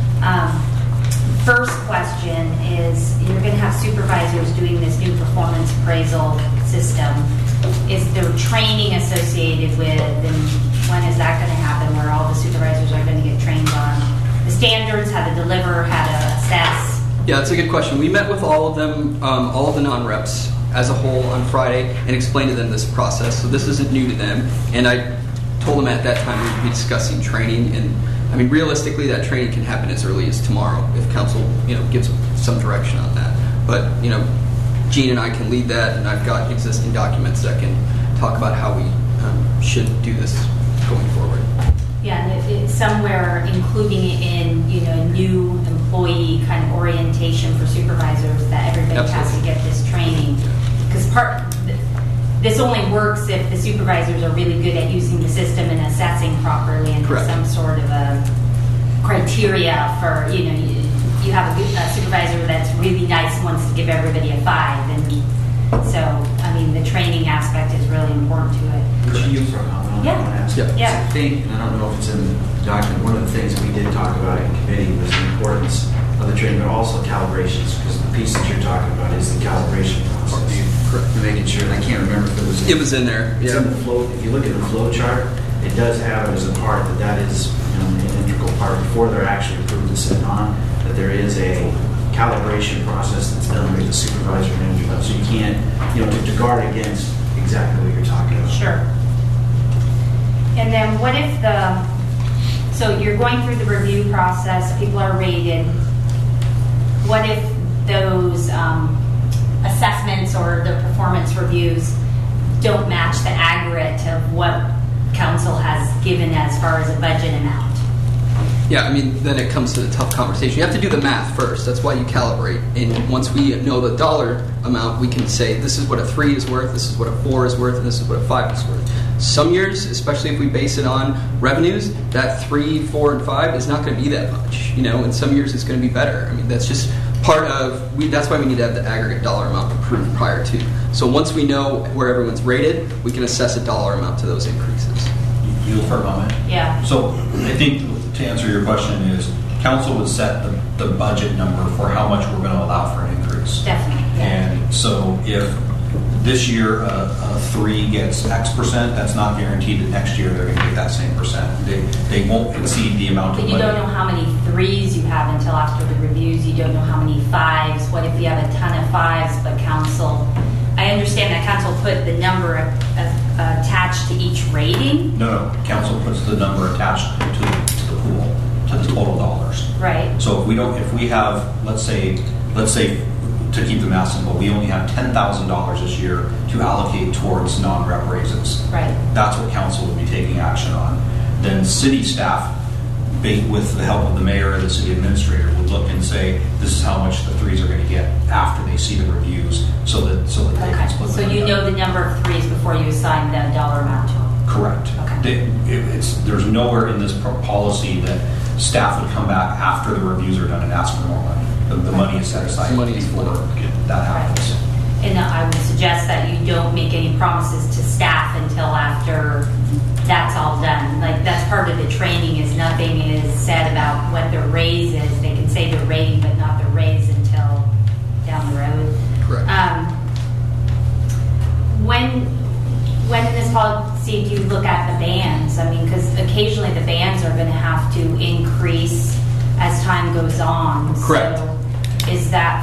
first question is, you're going to have supervisors doing this new performance appraisal system. Is there training associated with, and when is that going to happen, where all the supervisors are going to get trained on the standards, how to deliver, how to assess? Yeah, that's a good question. We met with all of them, all of the non-reps as a whole on Friday and explained to them this process. So this isn't new to them. And I told them at that time we'd be discussing training. And I mean, realistically, that training can happen as early as tomorrow if council, gives some direction on that. But, Gene and I can lead that, and I've got existing documents that can talk about how we should do this going forward. Yeah, and it's somewhere including it in, a new employee kind of orientation for supervisors that everybody has to get this training. Because this only works if the supervisors are really good at using the system and assessing properly, and there's some sort of a criteria for, you have a supervisor that's really nice and wants to give everybody a 5. And so, I mean, the training aspect is really important to it. Could you throw a comment on that? Yeah. I think, and I don't know if it's in the document, one of the things that we did talk about in committee was the importance of the training, but also calibrations, because the piece that you're talking about is the calibration process. Correct. You're making sure, and I can't remember if it was It was in there. It's in the flow. If you look at the flow chart, it does have it as a part that is an integral part before they're actually approved to sit on, that there is a calibration process that's done with the supervisor manager. So you can't, to guard against exactly what you're talking about. Sure. And then what if so you're going through the review process, people are rated. What if those assessments or the performance reviews don't match the aggregate of what council has given as far as a budget amount? Yeah, I mean, then it comes to the tough conversation. You have to do the math first. That's why you calibrate. And once we know the dollar amount, we can say this is what a 3 is worth, this is what a 4 is worth, and this is what a 5 is worth. Some years, especially if we base it on revenues, that 3, 4, and 5 is not going to be that much. And some years it's going to be better. I mean, that's just part of. That's why we need to have the aggregate dollar amount approved prior to. So once we know where everyone's rated, we can assess a dollar amount to those increases. Yield for a comment? Yeah. So I think to answer your question is, council would set the budget number for how much we're going to allow for an increase. Definitely. Yeah. And so if this year a 3 gets X%, that's not guaranteed that next year they're going to get that same percent. They won't exceed the amount of money. But you don't know how many 3s you have until after the reviews. You don't know how many 5s. What if you have a ton of 5s, but council... I understand that council put the number attached to each rating. No, council puts the number attached to the pool, to the total dollars. Right. So if we have, let's say, to keep the math simple, we only have $10,000 this year to allocate towards non-rep raises. Right. That's what council would be taking action on. Then city staff, with the help of the mayor and the city administrator, would look and say, this is how much the 3s are going to get after they see the reviews, so that they can split. So you know the number of 3s before you assign the dollar amount to them. Correct. Okay. There's nowhere in this policy that staff would come back after the reviews are done and ask for more money. The money is set aside before that happens. Right. And I would suggest that you don't make any promises to staff until after that's all done. Like, that's part of the training, is nothing is said about what their raise is. They can say their rating, but not their raise until down the road. Correct. When in this policy do you look at the bands? I mean, because occasionally the bands are going to have to increase as time goes on. Correct. So is that,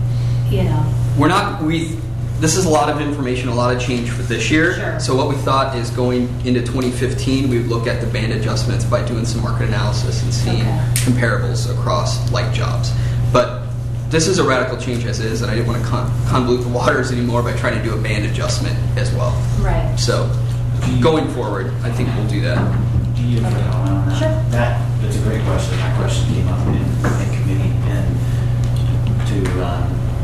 This is a lot of information, a lot of change for this year. Sure. So what we thought is going into 2015, we would look at the band adjustments by doing some market analysis and seeing comparables across like jobs. But this is a radical change as is, and I didn't want to convolute the waters anymore by trying to do a band adjustment as well. Right. So going forward, I think we'll do that. Do you have a comment on that? Sure. That's a great question. That question came up in committee, and to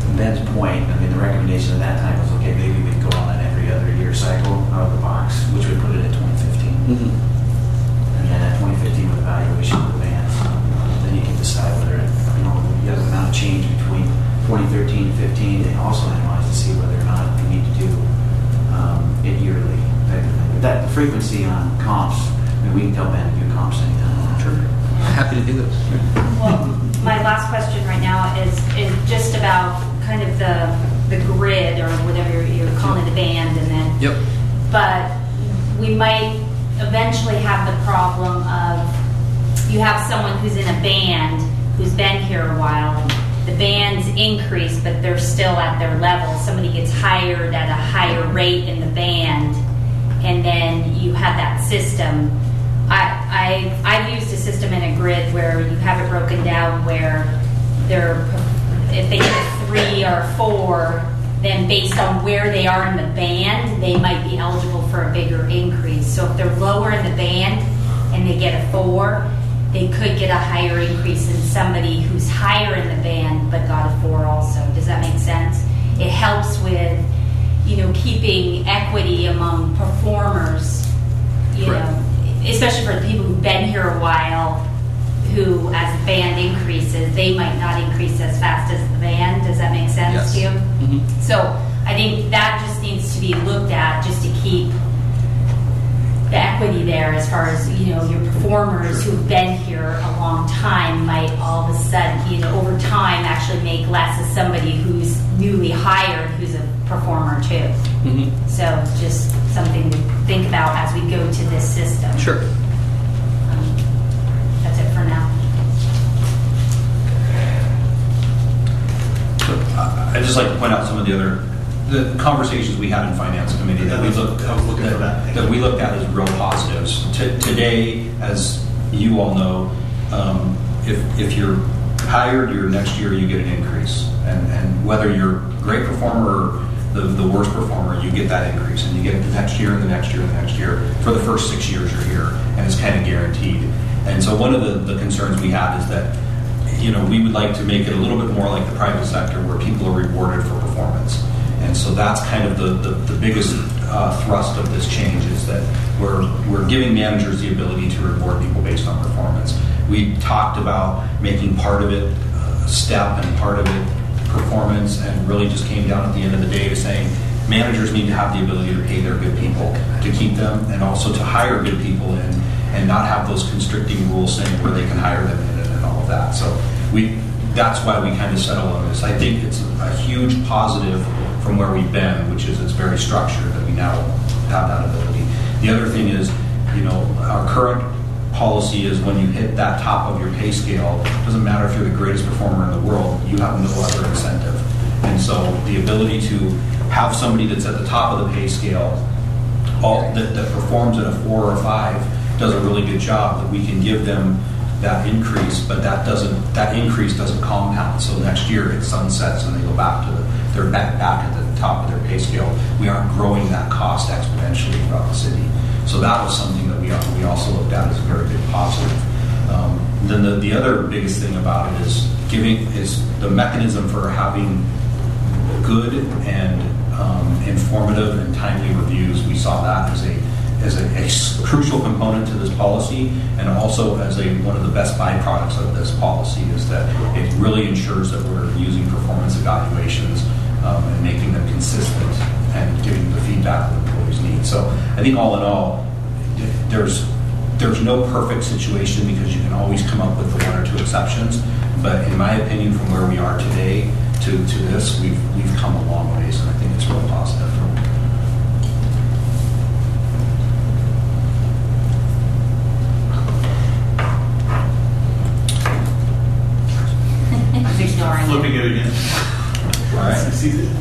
Ben's point, I mean, the recommendation at that time was, okay, maybe we'd go on an every other year cycle out of the box, which would put it at 2015. And then at 2015 with evaluation of the bands, then you can decide whether, you have an amount of change between 2013 and 15, and also analyze to see whether or not we need to do it yearly. But that the frequency on comps, I mean, we can tell Ben to do comps anytime. Sure. Happy to do this. Well, my last question right now is just about kind of the grid or whatever you're calling it, the band, and then. Yep. But we might eventually have the problem of you have someone who's in a band who's been here a while, and the band's increase, but they're still at their level. Somebody gets hired at a higher rate in the band, and then you have that system. I've used a system in a grid where you have it broken down where if they get a 3 or a 4, then based on where they are in the band, they might be eligible for a bigger increase. So if they're lower in the band and they get a 4, they could get a higher increase than somebody who's higher in the band but got a 4 also. Does that make sense? It helps with, keeping equity among performers, especially for the people who've been here a while, who, as the band increases, they might not increase as fast as the band. Does that make sense to you? Mm-hmm. So I think that just needs to be looked at just to keep the equity there as far as, your performers who've been here a long time might all of a sudden, over time actually make less as somebody who's newly hired who's a performer too. Mm-hmm. So just something to think about as we go to this system. Sure. That's it for now. I'd just like to point out some of the conversations we had in Finance Committee that we looked at as real positives. Today, as you all know, if you're hired, your next year you get an increase, and whether you're a great performer or the worst performer, you get that increase, and you get it the next year and the next year and the next year for the first 6 years you're here, and it's kind of guaranteed. And so one of the concerns we had is that we would like to make it a little bit more like the private sector where people are rewarded for performance. And so that's kind of the biggest thrust of this change is that we're giving managers the ability to reward people based on performance. We talked about making part of it step and part of it performance, and really just came down at the end of the day to saying managers need to have the ability to pay their good people, to keep them, and also to hire good people in, and not have those constricting rules saying where they can hire them in and all of that. So that's why we kind of settle on this. I think it's a huge positive from where we've been, which is it's very structured, that we now have that ability. The other thing is, our current policy is when you hit that top of your pay scale, it doesn't matter if you're the greatest performer in the world, you have no other incentive. And so the ability to have somebody that's at the top of the pay scale that performs at a 4 or 5 does a really good job, that we can give them that increase, but that increase doesn't compound. So next year it sunsets and they go back to they're back at the top of their pay scale. We aren't growing that cost exponentially throughout the city. So that was something that we also looked at as a very big positive. Then the other biggest thing about it is the mechanism for having good and informative and timely reviews. We saw that as a crucial component to this policy, and also as one of the best byproducts of this policy is that it really ensures that we're using performance evaluations and making them consistent and giving the feedback that employees need. So I think all in all, there's no perfect situation because you can always come up with the 1 or 2 exceptions. But in my opinion, from where we are today to this, we've come a long ways, and I think it's real positive. Flipping it again. All right.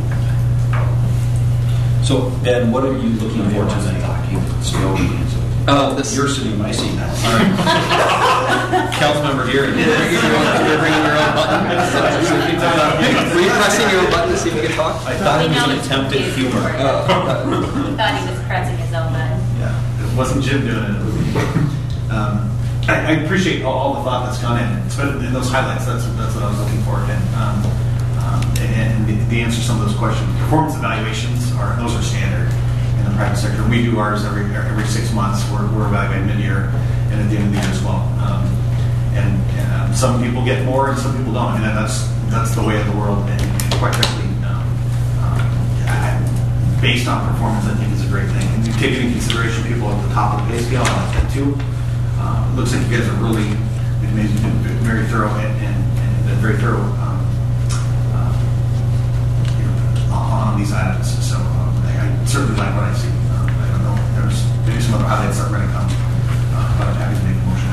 So, Ben, what are you looking for tonight? You're sitting in my seat now. All right. Councilmember here. You're bringing your own button. Were you pressing your own button to see if you could talk? I thought it was an attempt at humor. He thought he was pressing his own button. Yeah, it wasn't Jim doing it. I appreciate all the thought that's gone in, especially in those highlights. That's what I was looking for. And And the answer to some of those questions, performance evaluations those are standard in the private sector. We do ours every 6 months. We're evaluated mid-year and at the end of the year as well. And some people get more and some people don't. I mean, that's the way of the world. And quite frankly, based on performance, I think is a great thing. And you take into consideration people at the top of the pay scale. I like that too. It looks like you guys are really very thorough and very thorough on these items. So I certainly like what I see. I don't know. There's maybe some other highlights that are going to come, but I'm happy to make a motion.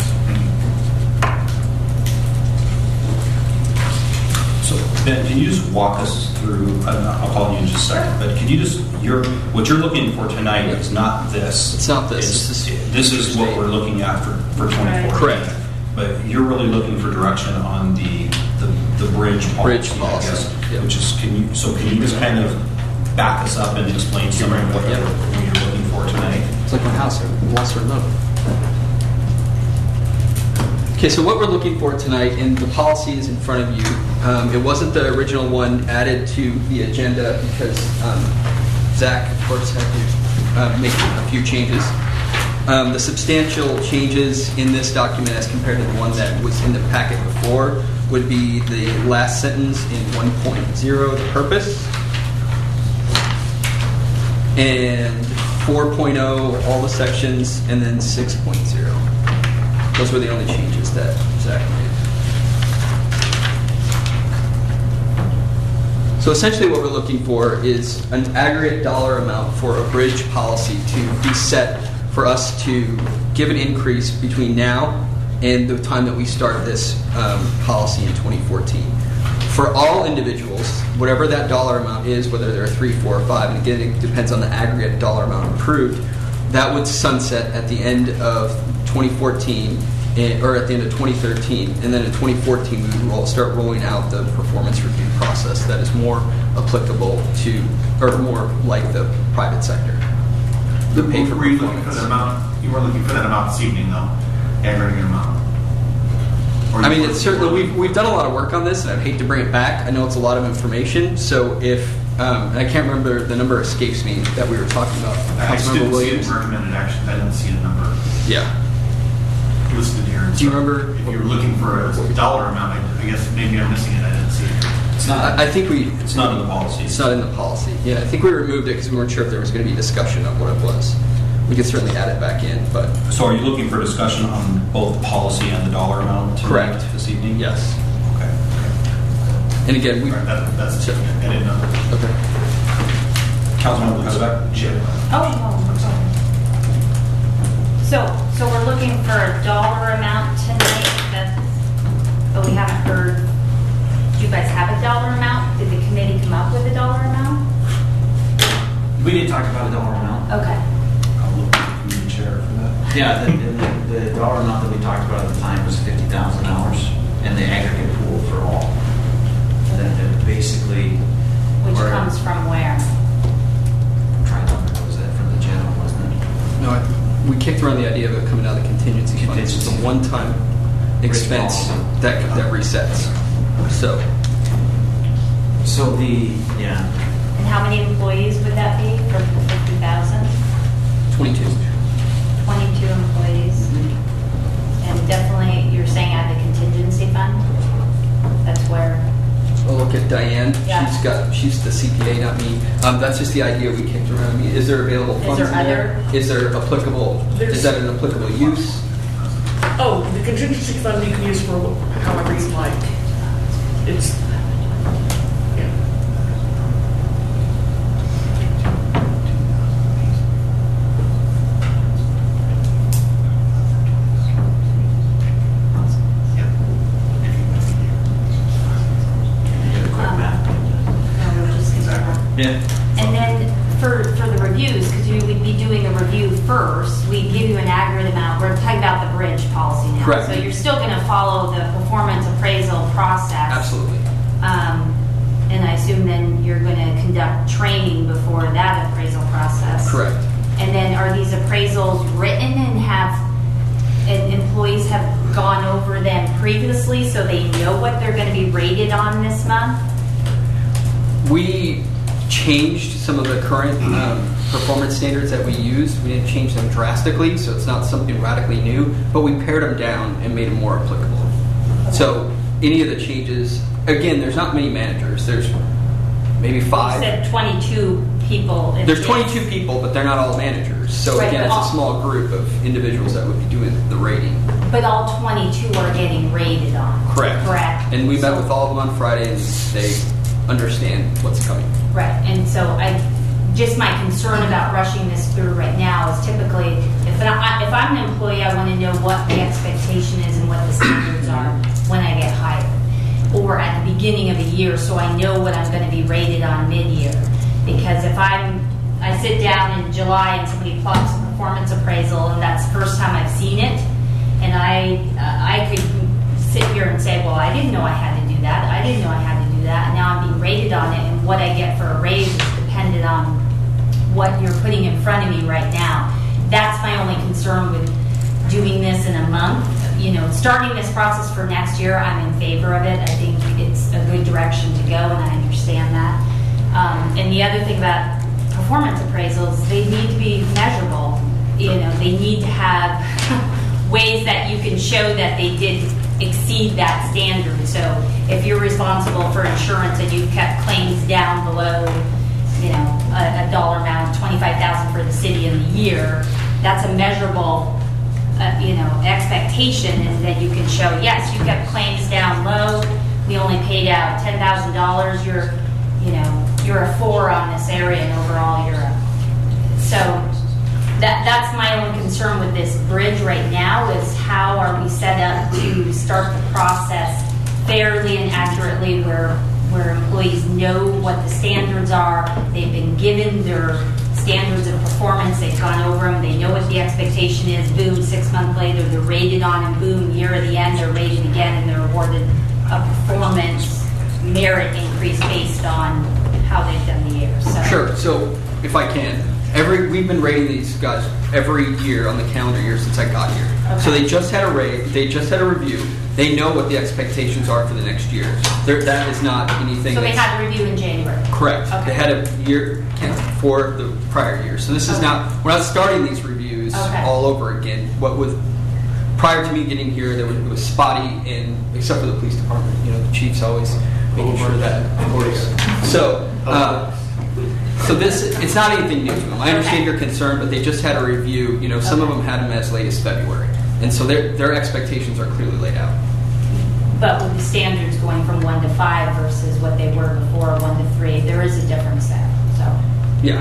So So thank you. Ben, can you just walk us through? I'll call you in just a second, but can you just what you're looking for tonight is not this. It's not this. This is what we're looking at for 2014. Correct. But you're really looking for direction on the bridge policy, I guess, yep. which is can you just kind of back us up and explain some of what you're looking for tonight? It's like my house. I lost her note. Okay, so what we're looking for tonight, and the policy is in front of you. It wasn't the original one added to the agenda because Zach, of course, had to make a few changes. The substantial changes in this document as compared to the one that was in the packet before would be the last sentence in 1.0, the purpose, and 4.0, all the sections, and then 6.0. Those were the only changes that Zach made. So essentially what we're looking for is an aggregate dollar amount for a bridge policy to be set for us to give an increase between now and the time that we start this policy in 2014. For all individuals, whatever that dollar amount is, whether there are 3, 4, or 5, and again, it depends on the aggregate dollar amount approved, that would sunset at the end of 2014 or at the end of 2013, and then in 2014 we would start rolling out the performance review process that is more applicable to, or more like the private sector. The pay for Were you looking for that amount? You were looking for that amount this evening, though, aggregate amount. I mean, it's certainly we've done a lot of work on this, and I'd hate to bring it back. I know it's a lot of information, so if and I can't remember, the number escapes me that we were talking about. I just didn't see it Williams. recommended action. I didn't see a number Yeah. listed here. Do you remember? If you were looking for a dollar amount, I guess maybe I'm missing it. I didn't see it. It's not. I think we. It's not in the policy. It's not in the policy. Yeah, I think we removed it because we weren't sure if there was going to be discussion of what it was. We could certainly add it back in, but So are you looking for discussion on both the policy and the dollar amount tonight, Correct. this evening? yes. Okay. And again, we. All right, that's it. I didn't know. Okay. Councilman Cuddeback? So we're looking for a dollar amount tonight, but we haven't heard, do you guys have a dollar amount? Did the committee come up with a dollar amount? We didn't talk about a dollar amount. Okay. I'll look at the committee chair for that. Yeah, the dollar amount that we talked about at the time was $50,000 and the aggregate pool for all. And then it basically. Which we're- comes from where? I'm trying to remember, was that from the general, wasn't it? No, we kicked around the idea of it coming out of the contingency fund. It's just a one-time expense policy. that resets. So So yeah. And how many employees would that be for 50,000? 22. 22 employees. And definitely, you're saying out of the contingency fund? That's where, I'll look at Diane. Yeah. She's the CPA, not me. That's just the idea we kicked around. I mean, is there available funds there in there? Is there applicable? Is that an applicable use? Oh, the contingency fund you can use for however you like. It's, yeah. Get a quick math. no, we're just gonna. Yeah. And then for the reviews, because you would be doing a review first, we give you an aggregate amount. We're talking about the bridge policy now. Correct. So you're still going to follow the performance appraisal process. Absolutely. And I assume then you're going to conduct training before that appraisal process. Correct. And then are these appraisals written and employees have gone over them previously so they know what they're going to be rated on this month? We changed some of the current performance standards that we use. We didn't change them drastically, so it's not something radically new, but we pared them down and made them more applicable. So any of the changes, again, there's not many managers. There's maybe 5. You said 22 people. There's 22 people, but they're not all managers. So Right, again, but it's a small group of individuals that would be doing the rating. But all 22 are getting rated on. Correct. Correct. And we met with all of them on Friday, and they understand what's coming. Right, and so just my concern about rushing this through right now is typically, if I'm an employee, I want to know what the expectation is and what the standards are when I get hired, or at the beginning of the year, so I know what I'm going to be rated on mid-year. Because if I sit down in July and somebody plots a performance appraisal, and that's the first time I've seen it, and I could sit here and say, well, I didn't know I had to do that, I didn't know I had to do that, and now I'm being rated on it, and what I get for a raise is dependent on what you're putting in front of me right now. That's my only concern with doing this in a month. Starting this process for next year, I'm in favor of it. I think it's a good direction to go, and I understand that. And the other thing about performance appraisals, they need to be measurable. They need to have ways that you can show that they did exceed that standard. So if you're responsible for insurance and you've kept claims down below, a dollar amount, $25,000 for the city in the year, that's a measurable, expectation, and that you can show, yes, you kept claims down low. We only paid out $10,000. You're a 4 on this area, and overall you're a. So that's my only concern with this bridge right now is how are we set up to start the process fairly and accurately where employees know what the standards are, they've been given their standards of performance, they've gone over them, they know what the expectation is, boom, 6 months later they're rated on, and boom, year at the end they're rated again and they're awarded a performance merit increase based on how they've done the year. So. Sure. So if I can, we've been rating these guys every year on the calendar year since I got here. Okay. So they just had a rate, they just had a review. They know what the expectations are for the next year. That is not anything. So they had a review in January. Correct. Okay. They had a year for the prior year. So this is not. We're not starting these reviews all over again. What was prior to me getting here, it was spotty, except for the police department. The chief's always making sure that. So this, it's not anything new to them. I understand your concern, but they just had a review. Some of them had them as late as February, and so their expectations are clearly laid out. But with the standards going from 1 to 5 versus what they were before 1 to 3, there is a difference there. So yeah.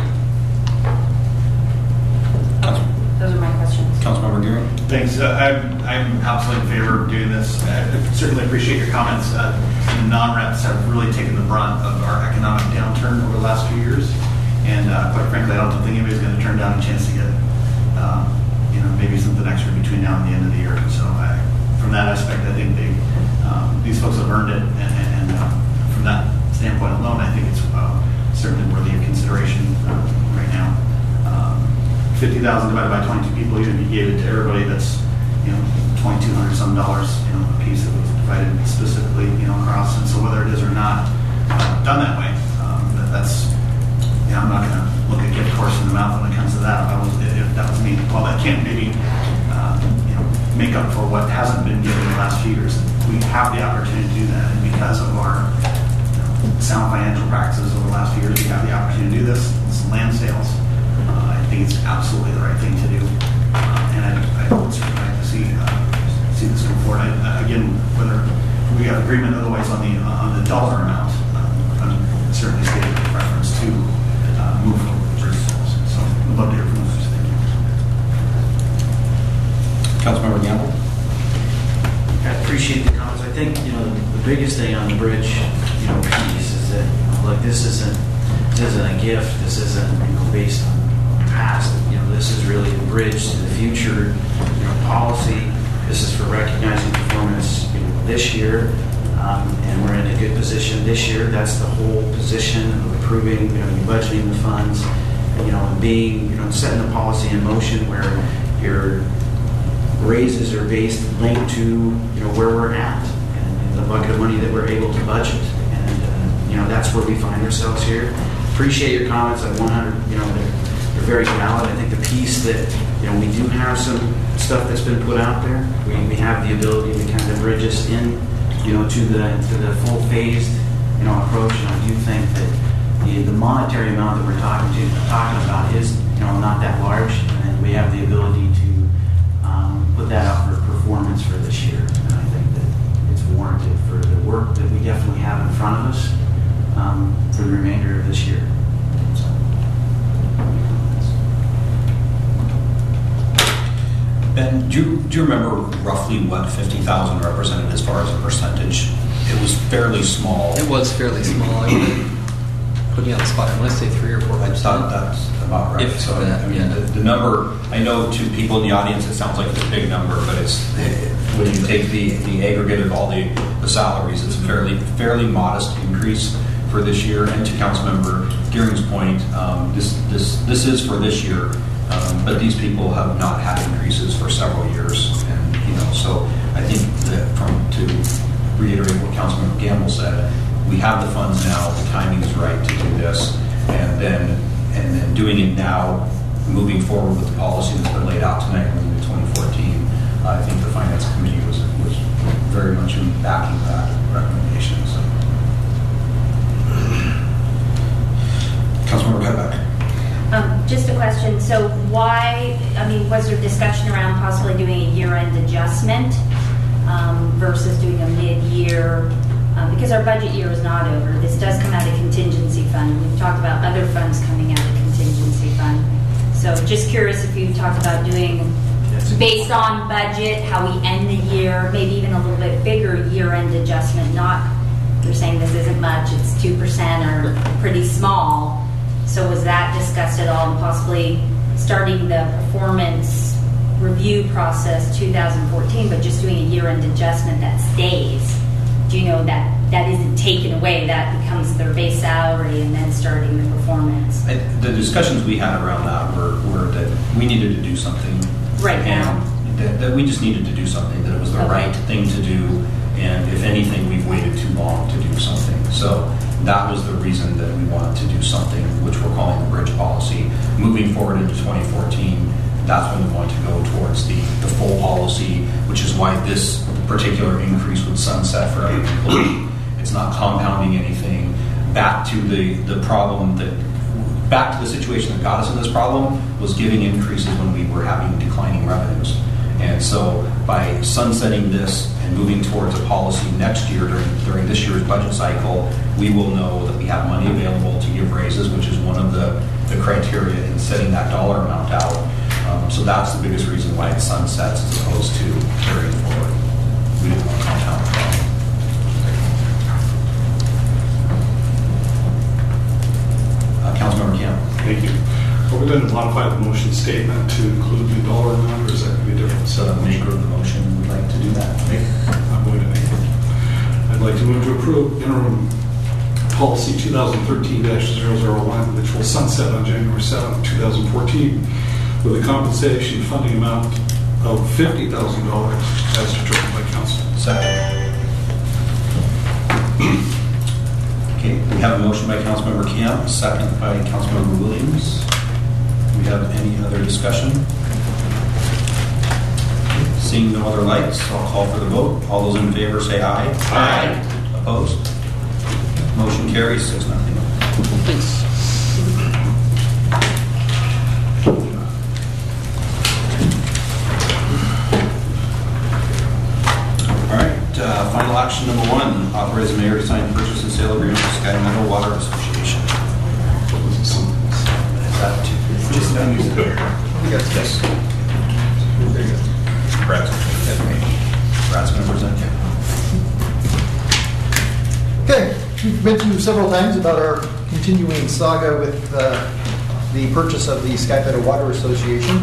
Those are my questions. Councilmember Gearing. Thanks. I'm absolutely in favor of doing this. I certainly appreciate your comments. The non-reps have really taken the brunt of our economic downturn over the last few years. And quite frankly, I don't think anybody's going to turn down a chance to get, maybe something extra between now and the end of the year. So from that aspect, I think these folks have earned it. And from that standpoint alone, I think it's certainly worthy of consideration right now. 50,000 divided by 22 people, even if you gave it to everybody, that's $2,200 some dollars, a piece that was divided specifically, across. And so whether it is or not done that way, that's I'm not going to look a gift horse in the mouth when it comes to that. If that was me, well, that can't maybe make up for what hasn't been given in the last few years. We have the opportunity to do that, and because of our sound financial practices over the last few years, we have the opportunity to do this. It's land sales. I think it's absolutely the right thing to do, and I would certainly like to see this go forward. Again, whether we have agreement otherwise on the dollar amount, I'm certainly stating a preference to move forward with bridge sales. So I'd love to hear from others. Thank you. Councilmember Gamble. I appreciate the comments. I think the biggest thing on the bridge piece is that this isn't a gift. This isn't based on past. This is really a bridge to the future. Policy. This is for recognizing performance this year, and we're in a good position this year. That's the whole position of approving, budgeting the funds, and being, setting the policy in motion where your raises are linked to where we're at and the bucket of money that we're able to budget. And that's where we find ourselves here. Appreciate your comments at 100. They're very valid. I think the piece that we do have some stuff that's been put out there. We have the ability to kind of bridge us in, to the full phased approach. And I do think that the monetary amount that we're talking about is not that large, and we have the ability to put that out for performance for this year. And I think that it's warranted for the work that we definitely have in front of us for the remainder of this year. So. Ben, do you remember roughly what 50,000 represented as far as a percentage? It was fairly small. It was fairly small. I would put you on the spot. I want to say 3 or 4%. I thought that's about right. If so, that, the number, I know to people in the audience it sounds like it's a big number, but when you take the aggregate of all the salaries, it's a fairly modest increase for this year. And to Councilmember Gearing's point, this is for this year, but these people have not had increases for several years, and so I think that to reiterate what Councilmember Gamble said, we have the funds now. The timing is right to do this, and then doing it now, moving forward with the policy that's been laid out tonight in 2014. I think the Finance Committee was very much in backing that recommendation. So. Councilmember Petbeck. Just a question. So was there discussion around possibly doing a year-end adjustment versus doing a mid-year? Because our budget year is not over. This does come out of contingency fund. We've talked about other funds coming out of contingency fund. So just curious if you've talked about doing, based on budget, how we end the year, maybe even a little bit bigger year-end adjustment. Not, you're saying this isn't much, it's 2% or pretty small. So was that discussed at all, and possibly starting the performance review process 2014, but just doing a year-end adjustment that stays? Do you know that isn't taken away, that becomes their base salary, and then starting the performance? The discussions we had around that were that we needed to do something right now. That we just needed to do something, that it was the right thing to do, and if anything, we've waited too long to do something. So that was the reason that we wanted to do something, which we're calling the bridge policy. Moving forward into 2014, that's when we want to go towards the full policy, which is why this particular increase would sunset for every employee. It's not compounding anything. Back to the problem back to the situation that got us in this problem was giving increases when we were having declining revenues. And so by sunsetting this and moving towards a policy next year during this year's budget cycle, we will know that we have money available to give raises, which is one of the criteria in setting that dollar amount out. So that's the biggest reason why it sunsets as opposed to carrying forward. We didn't want to compound the problem. Councilmember Camp. Thank you. Are we going to modify the motion statement to include the dollar amount, or is that going to be different? So the maker of the motion would like to do that. I'm going to make it. I'd like to move to approve interim policy 2013-001, which will sunset on January 7, 2014, with a compensation funding amount of $50,000 as determined by council. Second. Okay, we have a motion by Councilmember Camp, second by Councilmember Williams. Do we have any other discussion? Seeing no other lights, I'll call for the vote. All those in favor say aye. Aye. Opposed? Motion carries 6-0. Thanks. All right, final action number 1, authorize the mayor to sign purchase and sale agreement with Sky Meadow Water Association. Is that just that? Yes. Brad's going to present you. Okay, we've been through several times about our continuing saga with the purchase of the Sky Meadow Water Association.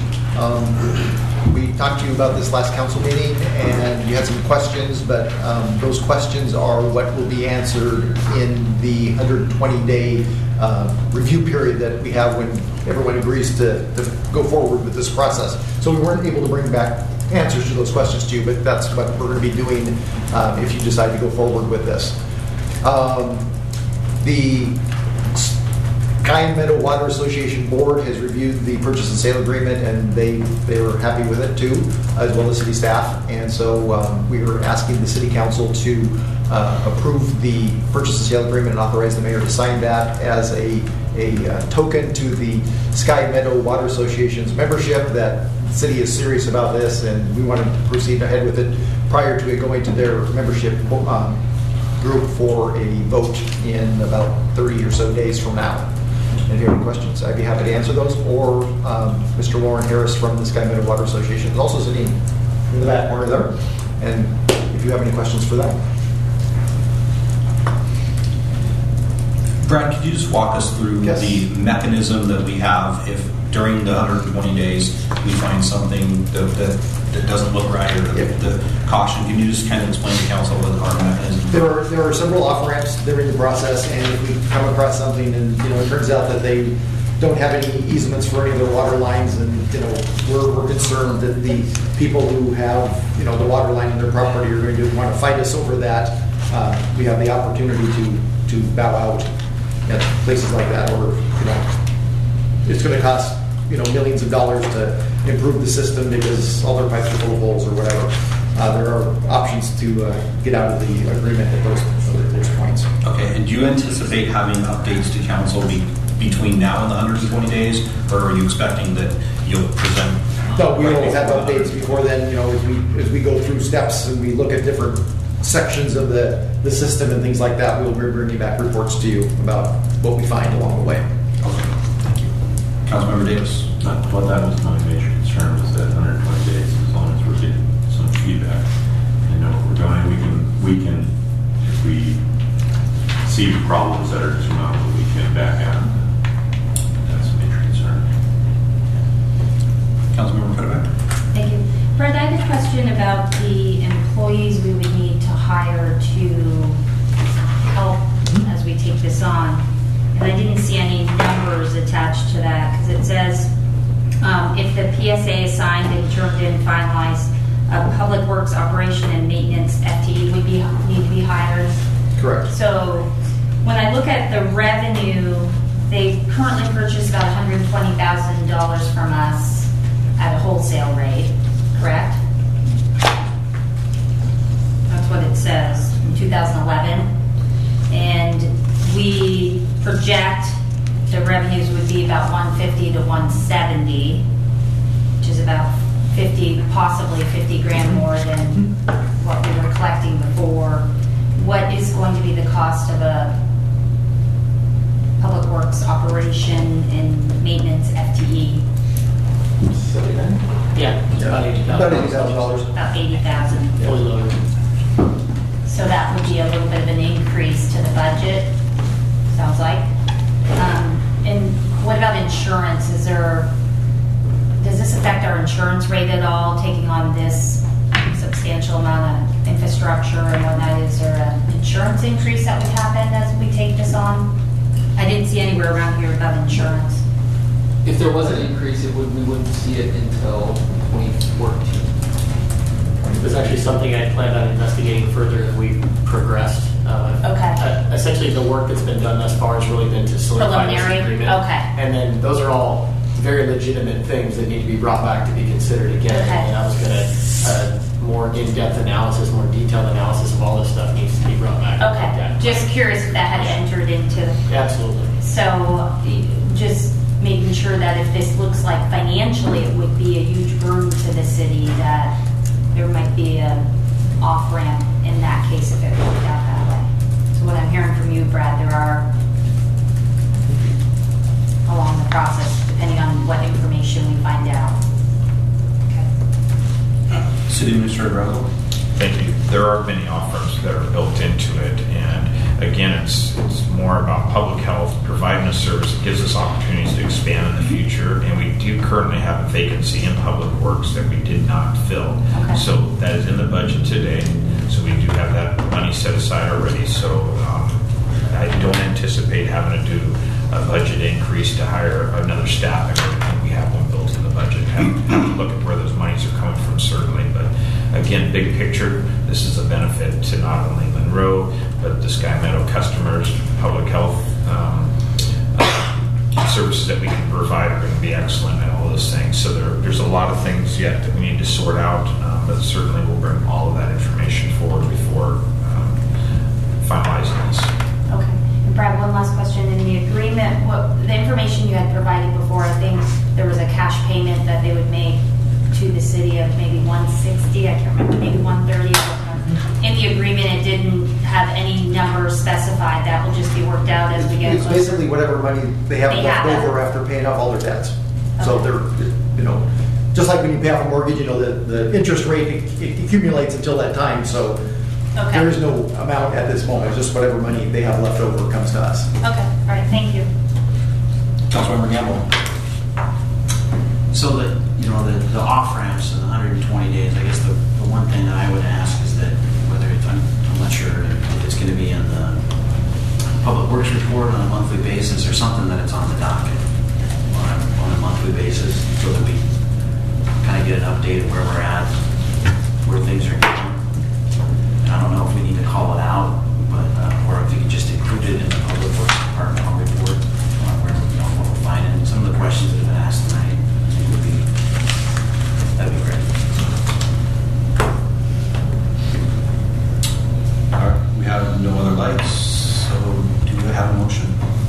We talked to you about this last council meeting, and you had some questions, but those questions are what will be answered in the 120-day review period that we have when everyone agrees to go forward with this process. So we weren't able to bring back answers to those questions to you, but that's what we're going to be doing if you decide to go forward with this. The Sky Meadow Water Association Board has reviewed the purchase and sale agreement, and they were happy with it too, as well as city staff. And so we are asking the city council to approve the purchase and sale agreement and authorize the mayor to sign that as a token to the Sky Meadow Water Association's membership that the city is serious about this, and we want to proceed ahead with it prior to it going to their membership group for a vote in about 30 or so days from now. And if you have any questions, I'd be happy to answer those. Or Mr. Lauren Harris from the Sky Meadow Water Association is also sitting in the back corner there. And if you have any questions for them. Brad, could you just walk us through the mechanism that we have if during the 120 days we find something that doesn't look right, or the caution? Can you just kind of explain to council what our mechanism is? There are several off-ramps during the process, and if we come across something and it turns out that they don't have any easements for any of their water lines, and we're concerned that the people who have the water line in their property are going to want to fight us over that, we have the opportunity to bow out at places like that, or it's going to cost millions of dollars to improve the system because all their pipes are full of holes or whatever. There are options to get out of the agreement at those points. Okay, and do you anticipate having updates to council between now and the 120 days, or are you expecting that you'll present? No, we always have updates before then. As we go through steps and we look at different sections of the system and things like that, we'll be bringing back reports to you about what we find along the way. Okay, thank you. Councilmember Davis. Well, that was my major concern, was that 120 days, as long as we're getting some feedback and know what we're doing, we can, if we see the problems that are surmountable, we can back out. That's a major concern. Councilmember Cuddeback. Thank you. Fred, I have a question about the employees we would need to hire to help as we take this on. And I didn't see any numbers attached to that, because it says if the PSA is signed and turned in, finalized, Public Works operation and maintenance FTE would need to be hired. Correct. So when I look at the revenue, they currently purchase about $120,000 from us at a wholesale rate, correct? That's what it says in 2011. And we project the revenues would be about 150 to 170, which is about 50, possibly 50 grand more than what we were collecting before. What is going to be the cost of a Public Works operation and maintenance FTE? 79? Yeah, about $80,000. About $80,000. About 80,000. Fully loaded. So that would be a little bit of an increase to the budget, sounds like. And what about insurance? Does this affect our insurance rate at all, taking on this substantial amount of infrastructure and whatnot? Is there an insurance increase that would happen as we take this on? I didn't see anywhere around here about insurance. If there was an increase, we wouldn't see it until 2014. It was actually something I planned on investigating further as we progressed. Okay. Essentially, the work that's been done thus far has really been to solidify this Preliminary? agreement. Okay. And then those are all very legitimate things that need to be brought back to be considered again. Okay. And I was going to, more in-depth analysis, more detailed analysis of all this stuff needs to be brought back. Okay. Just curious if that had entered into. Absolutely. So just making sure that if this looks like financially it would be a huge burden to the city, that there might be an off-ramp in that case if it worked out that way. So what I'm hearing from you, Brad, there are, along the process, depending on what information we find out. Okay. City Administrator Razzle. Thank you. There are many offers that are built into it, and again, it's more about public health, providing a service that gives us opportunities to expand in the future, and we do currently have a vacancy in Public Works that we did not fill. Okay. So that is in the budget today, so we do have that money set aside already, so I don't anticipate having to do a budget increase to hire another staff. I think we have one built in the budget. Have to look at where those monies are coming from, certainly, but again, big picture, this is a benefit to not only Monroe, but the Sky Meadow customers, public health services that we can provide are going to be excellent and all those things. So there's a lot of things yet that we need to sort out, but certainly we'll bring all of that information forward before finalizing this. Okay. And Brad, one last question. In the agreement, the information you had provided before, I think there was a cash payment that they would make to the city of maybe 160, I can't remember, maybe 130. In the agreement, it didn't have any number specified. That will just be worked out as we get It's closer. basically whatever money they have left over after paying off all their debts. So Okay. they're, just like when you pay off a mortgage, the interest rate it accumulates until that time. So Okay. there is no amount at this moment. Just whatever money they have left over comes to us. Okay. All right. Thank you. Councilmember Gamble. So the off ramps and the 120 days. I guess the one thing that I would ask is that whether I'm not sure if it's going to be in the public works report on a monthly basis or something, that it's on the docket on a monthly basis, so that we kind of get an update of where we're at, where things are going. And I don't know if we need to call it out, but or if you could just include it in the public works department report, where what we're finding. Some of the questions that have been asked tonight that'd be great. All right, we have no other lights, so do we have a motion?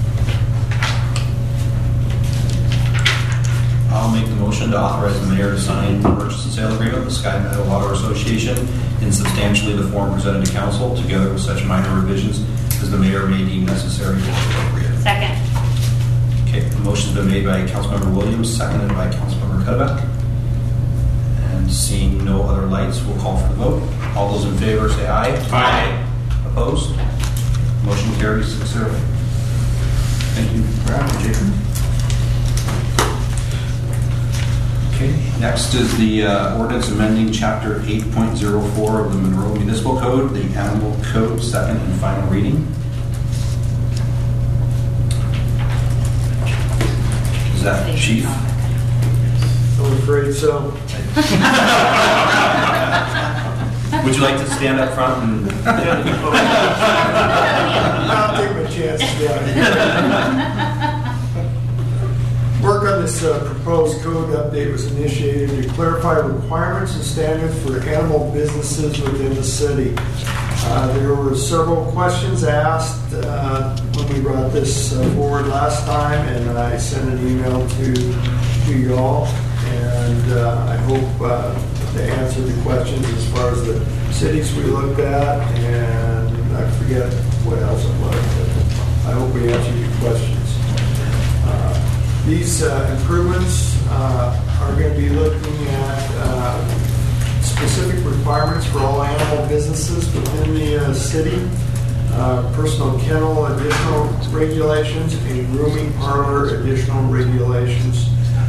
I'll make the motion to authorize the mayor to sign the purchase and sale agreement with the Sky Meadow Water Association in substantially the form presented to council, together with such minor revisions as the mayor may deem necessary or appropriate. Second. Okay, the motion's been made by Councilmember Williams, seconded by Councilmember Cuddeback. And seeing no other lights, we'll call for the vote. All those in favor say aye. Aye. Opposed? Motion carries 6-0. Thank you, Brad and Jacob. Okay, next is the ordinance amending Chapter 8.04 of the Monroe Municipal Code, the Animal Code, second and final reading. Is that Chief? I'm afraid so. Would you like to stand up front and... I'll take my chances. Work on this proposed code update was initiated to clarify requirements and standards for animal businesses within the city. There were several questions asked when we brought this forward last time, and I sent an email to y'all, and I hope to answer the questions as far as the cities we looked at, and I forget what else it was, but I hope we answered your questions. These improvements are going to be looking at specific requirements for all animal businesses within the city, personal kennel additional regulations, and grooming parlor additional regulations.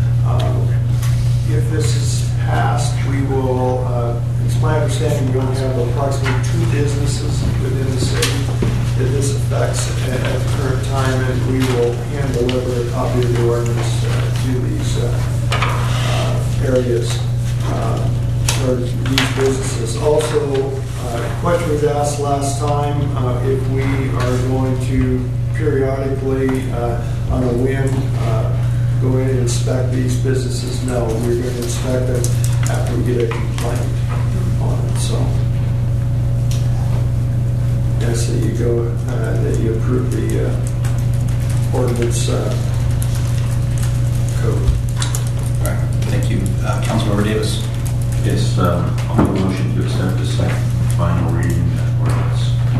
If this is passed, we will, it's my understanding, we're going to have approximately 2 businesses within the city that this affects at the current time, and we will hand deliver a copy of the ordinance to these areas or these businesses. Also, a question was asked last time if we are going to periodically, on a whim, go in and inspect these businesses. No, we're going to inspect them after we get a complaint on it. So, yes, that you go, that you approve the ordinance code. All right, thank you. Councilmember Davis. Yes, I'll make a motion to accept the second final reading of ordinance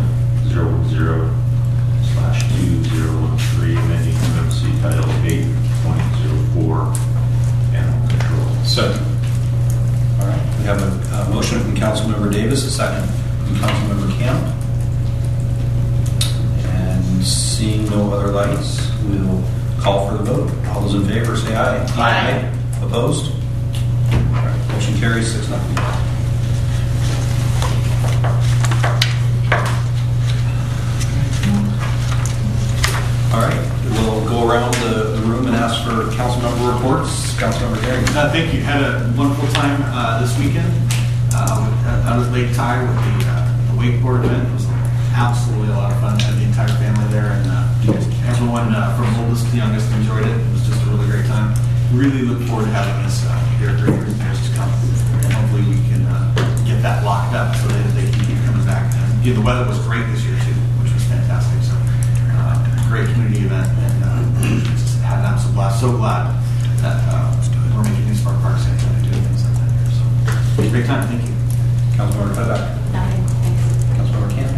010/2013, amending emergency title 8.04, animal control. Second. All right, we have a motion from Councilmember Davis, a second from Councilmember Camp. And seeing no other lights, we'll call for the vote. All those in favor say aye. Aye. Opposed? All right, motion carries 6-0. All right, we'll go around the room and ask for council member reports. Councilmember Gary. Thank you. Had a wonderful time this weekend out at Lake Ty with the wakeboard event. It was absolutely a lot of fun. I had the entire family there, and everyone from oldest to youngest enjoyed it. It was just a really great time. Really look forward to having this here for years and years to come, and hopefully we can get that locked up so that they can keep coming back. And the weather was great this year too, which was fantastic. So great community event, and just had an absolute blast. So glad that we're making New Spark Park safe and doing things like that here. So it was a great time. Thank you. Councilmember Cuddeback. Councilmember Camp.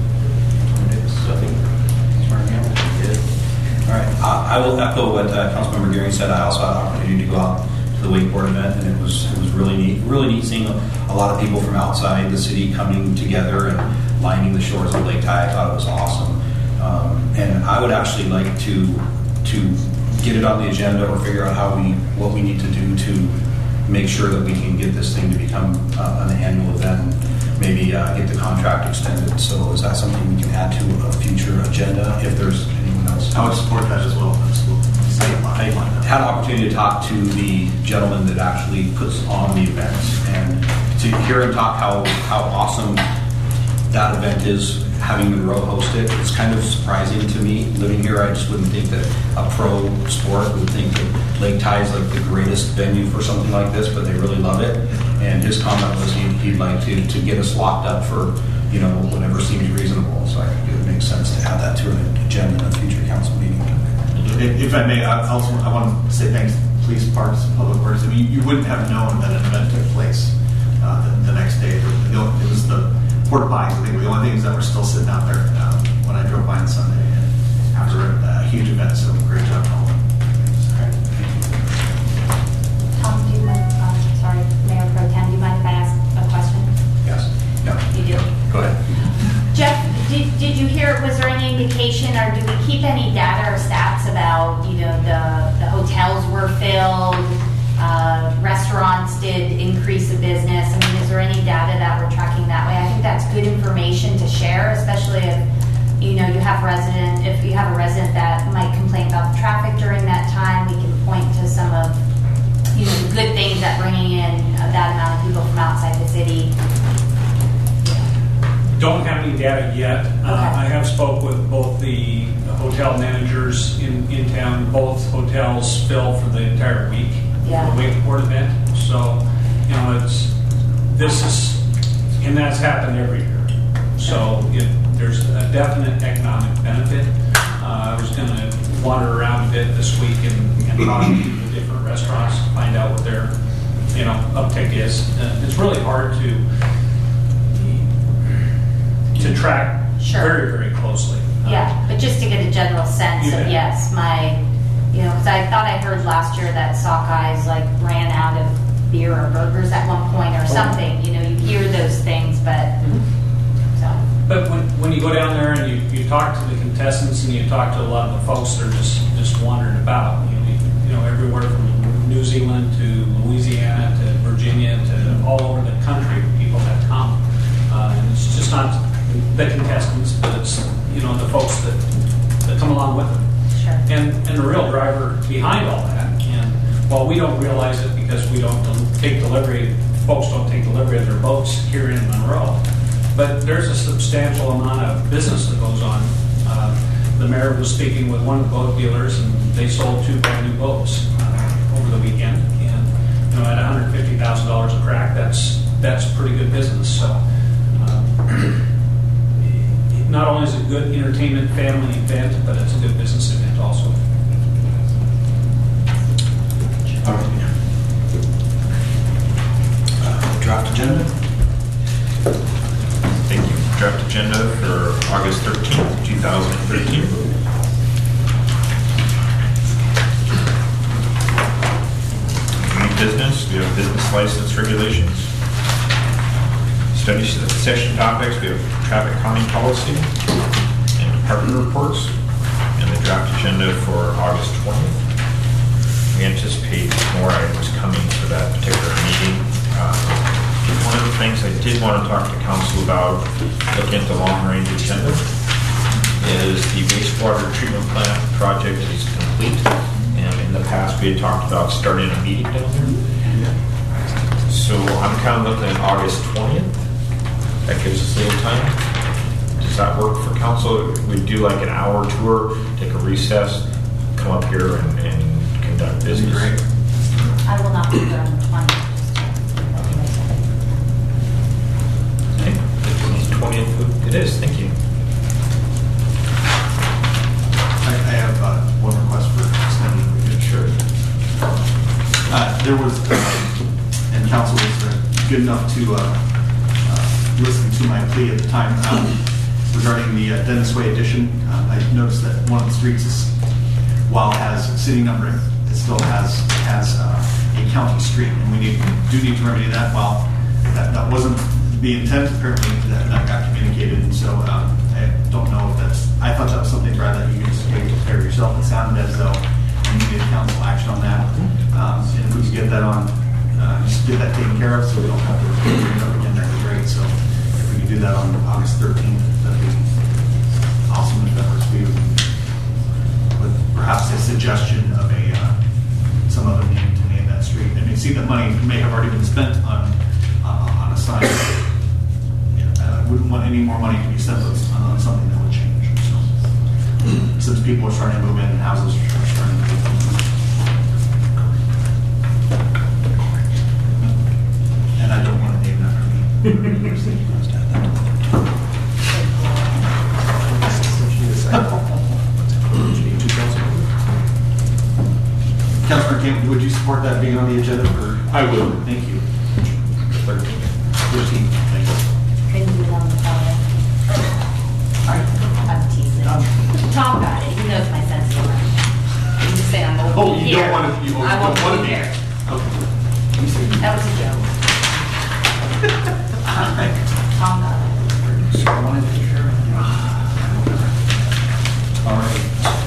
All right. I will echo what Councilmember Gearing said. I also had an opportunity to go out to the wakeboard event, and it was really neat. Really neat seeing a lot of people from outside the city coming together and lining the shores of Lake Ty. I thought it was awesome. And I would actually like to get it on the agenda or figure out what we need to do to make sure that we can get this thing to become an annual event. Maybe get the contract extended. So is that something we can add to a future agenda if there's anyone else? I would support that as well. I had an opportunity to talk to the gentleman that actually puts on the events, and to hear him talk how awesome that event is, having Monroe host it. It's kind of surprising to me. Living here, I just wouldn't think that a pro sport would think that Lake Ty is like the greatest venue for something like this, but they really love it. And his comment was he'd like to get us locked up for, whatever seems reasonable. So I think it would make sense to add that to an agenda in a future council meeting. If I may, I want to say thanks to Police, Parks, and Public Works. I mean, you wouldn't have known that an event took place the next day. It was the porta potties, I think, were the only things that were still sitting out there when I drove by on Sunday. And after a huge event, so great job, all. Tom, do you mind, sorry, Mayor Pro Tem, do you mind if I ask a question? Yes. No. You do? Go ahead. Jeff, did you hear, was there any indication, or do we keep any data or stats about, the hotels were filled, restaurants did increase the business? I mean, is there any data that we're tracking that way? I think that's good information to share, especially if, you have if you have a resident that might complain about the traffic during that time, we can point to some of, the good things that bringing in that amount of people from outside the city. Don't have any data yet. I have spoke with both the hotel managers in town. Both hotels fill for the entire week. Yeah. The wakeboard event. So, and that's happened every year. So there's a definite economic benefit. I was going to wander around a bit this week and talk to the different restaurants, find out what their uptick is. It's really hard to track very, very closely. Yeah, but just to get a general sense of, yes, because I thought I heard last year that Sockeyes ran out of beer or burgers at one point or something. You hear those things, but so. But when you go down there and you talk to the contestants and you talk to a lot of the folks that are just wandering about, everywhere from New Zealand to Louisiana to Virginia to all over the country, people have come. And it's just not the contestants, but it's the folks that come along with them. Sure. And the real driver behind all that. And while we don't realize it because we don't take delivery, folks don't take delivery of their boats here in Monroe, but there's a substantial amount of business that goes on. The mayor was speaking with one of the boat dealers, and they sold 2 brand new boats over the weekend. And at $150,000 a crack, that's pretty good business. So. Not only is it a good entertainment family event, but it's a good business event also. All right. Draft agenda. Thank you. Draft agenda for August 13th, 2013. New business, we have business license regulations. Study session topics, we have traffic calming policy and department reports, and the draft agenda for August 20th. We anticipate more items coming for that particular meeting. One of the things I did want to talk to council about, looking at the long-range agenda, is the wastewater treatment plant project is complete, and in the past we had talked about starting a meeting down there. So I'm kind of looking at August 20th. That gives us a little time. Does that work for council? We'd do like an hour tour, take a recess, come up here and conduct business. Great. I will not be there on the 20th. Okay, 20th it is, thank you. I have one request for extended. Sure. There was, and council was good enough to listen to my plea at the time regarding the Dennis Way addition. I noticed that one of the streets is, while it has city numbering, it still has a county street, and we do need to remedy that. While that wasn't the intent, apparently that got communicated, and so I don't know if that's. I thought that was something, Brad, that you could just take care of yourself. It sounded as though you needed council action on that, and if we could get that on, just get that taken care of, so we don't have to bring it up again. That'd be great. So if we could do that on August 13th, that'd be awesome. If that works for you, with perhaps a suggestion of some other name to name that street. I mean, see that money may have already been spent on a sign. I wouldn't want any more money to be spent on something that would change. So, since people are starting to move in and houses are starting to move in. And I don't want to name that for me. Councilor Kim, would you support that being on the agenda for? I will. Thank you. 13. Thank you. Couldn't do it on the phone. I'm teasing. Tom got it. He knows my sense of humor. You just say I'm over Oh, you here. don't want to. You I don't won't want to be be here. Okay. That was a joke. Tom got it. So I wanted to share. All right.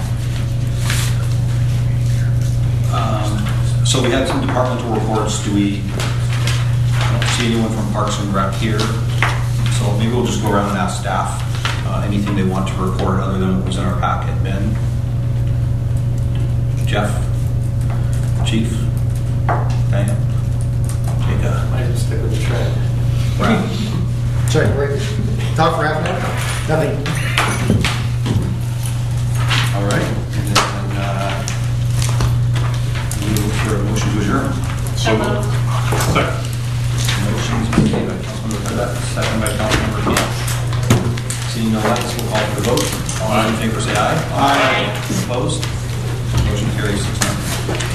So we had some departmental reports. Do we? I don't see anyone from Parks and Rec here. So maybe we'll just go around and ask staff anything they want to report other than what was in our packet. Ben, Jeff, Chief, Diane, Jacob. I just stick with the trend. Brad. Sorry, right. Talk for half an hour? Nothing. All right. And then we look for a motion to adjourn. So moved. Second. Motion's been made by Councilmember Cadet, second by Councilmember Hill. Seeing no lights, we'll call for the vote. All those in favor say aye. Aye. Opposed? Motion carries 6-0.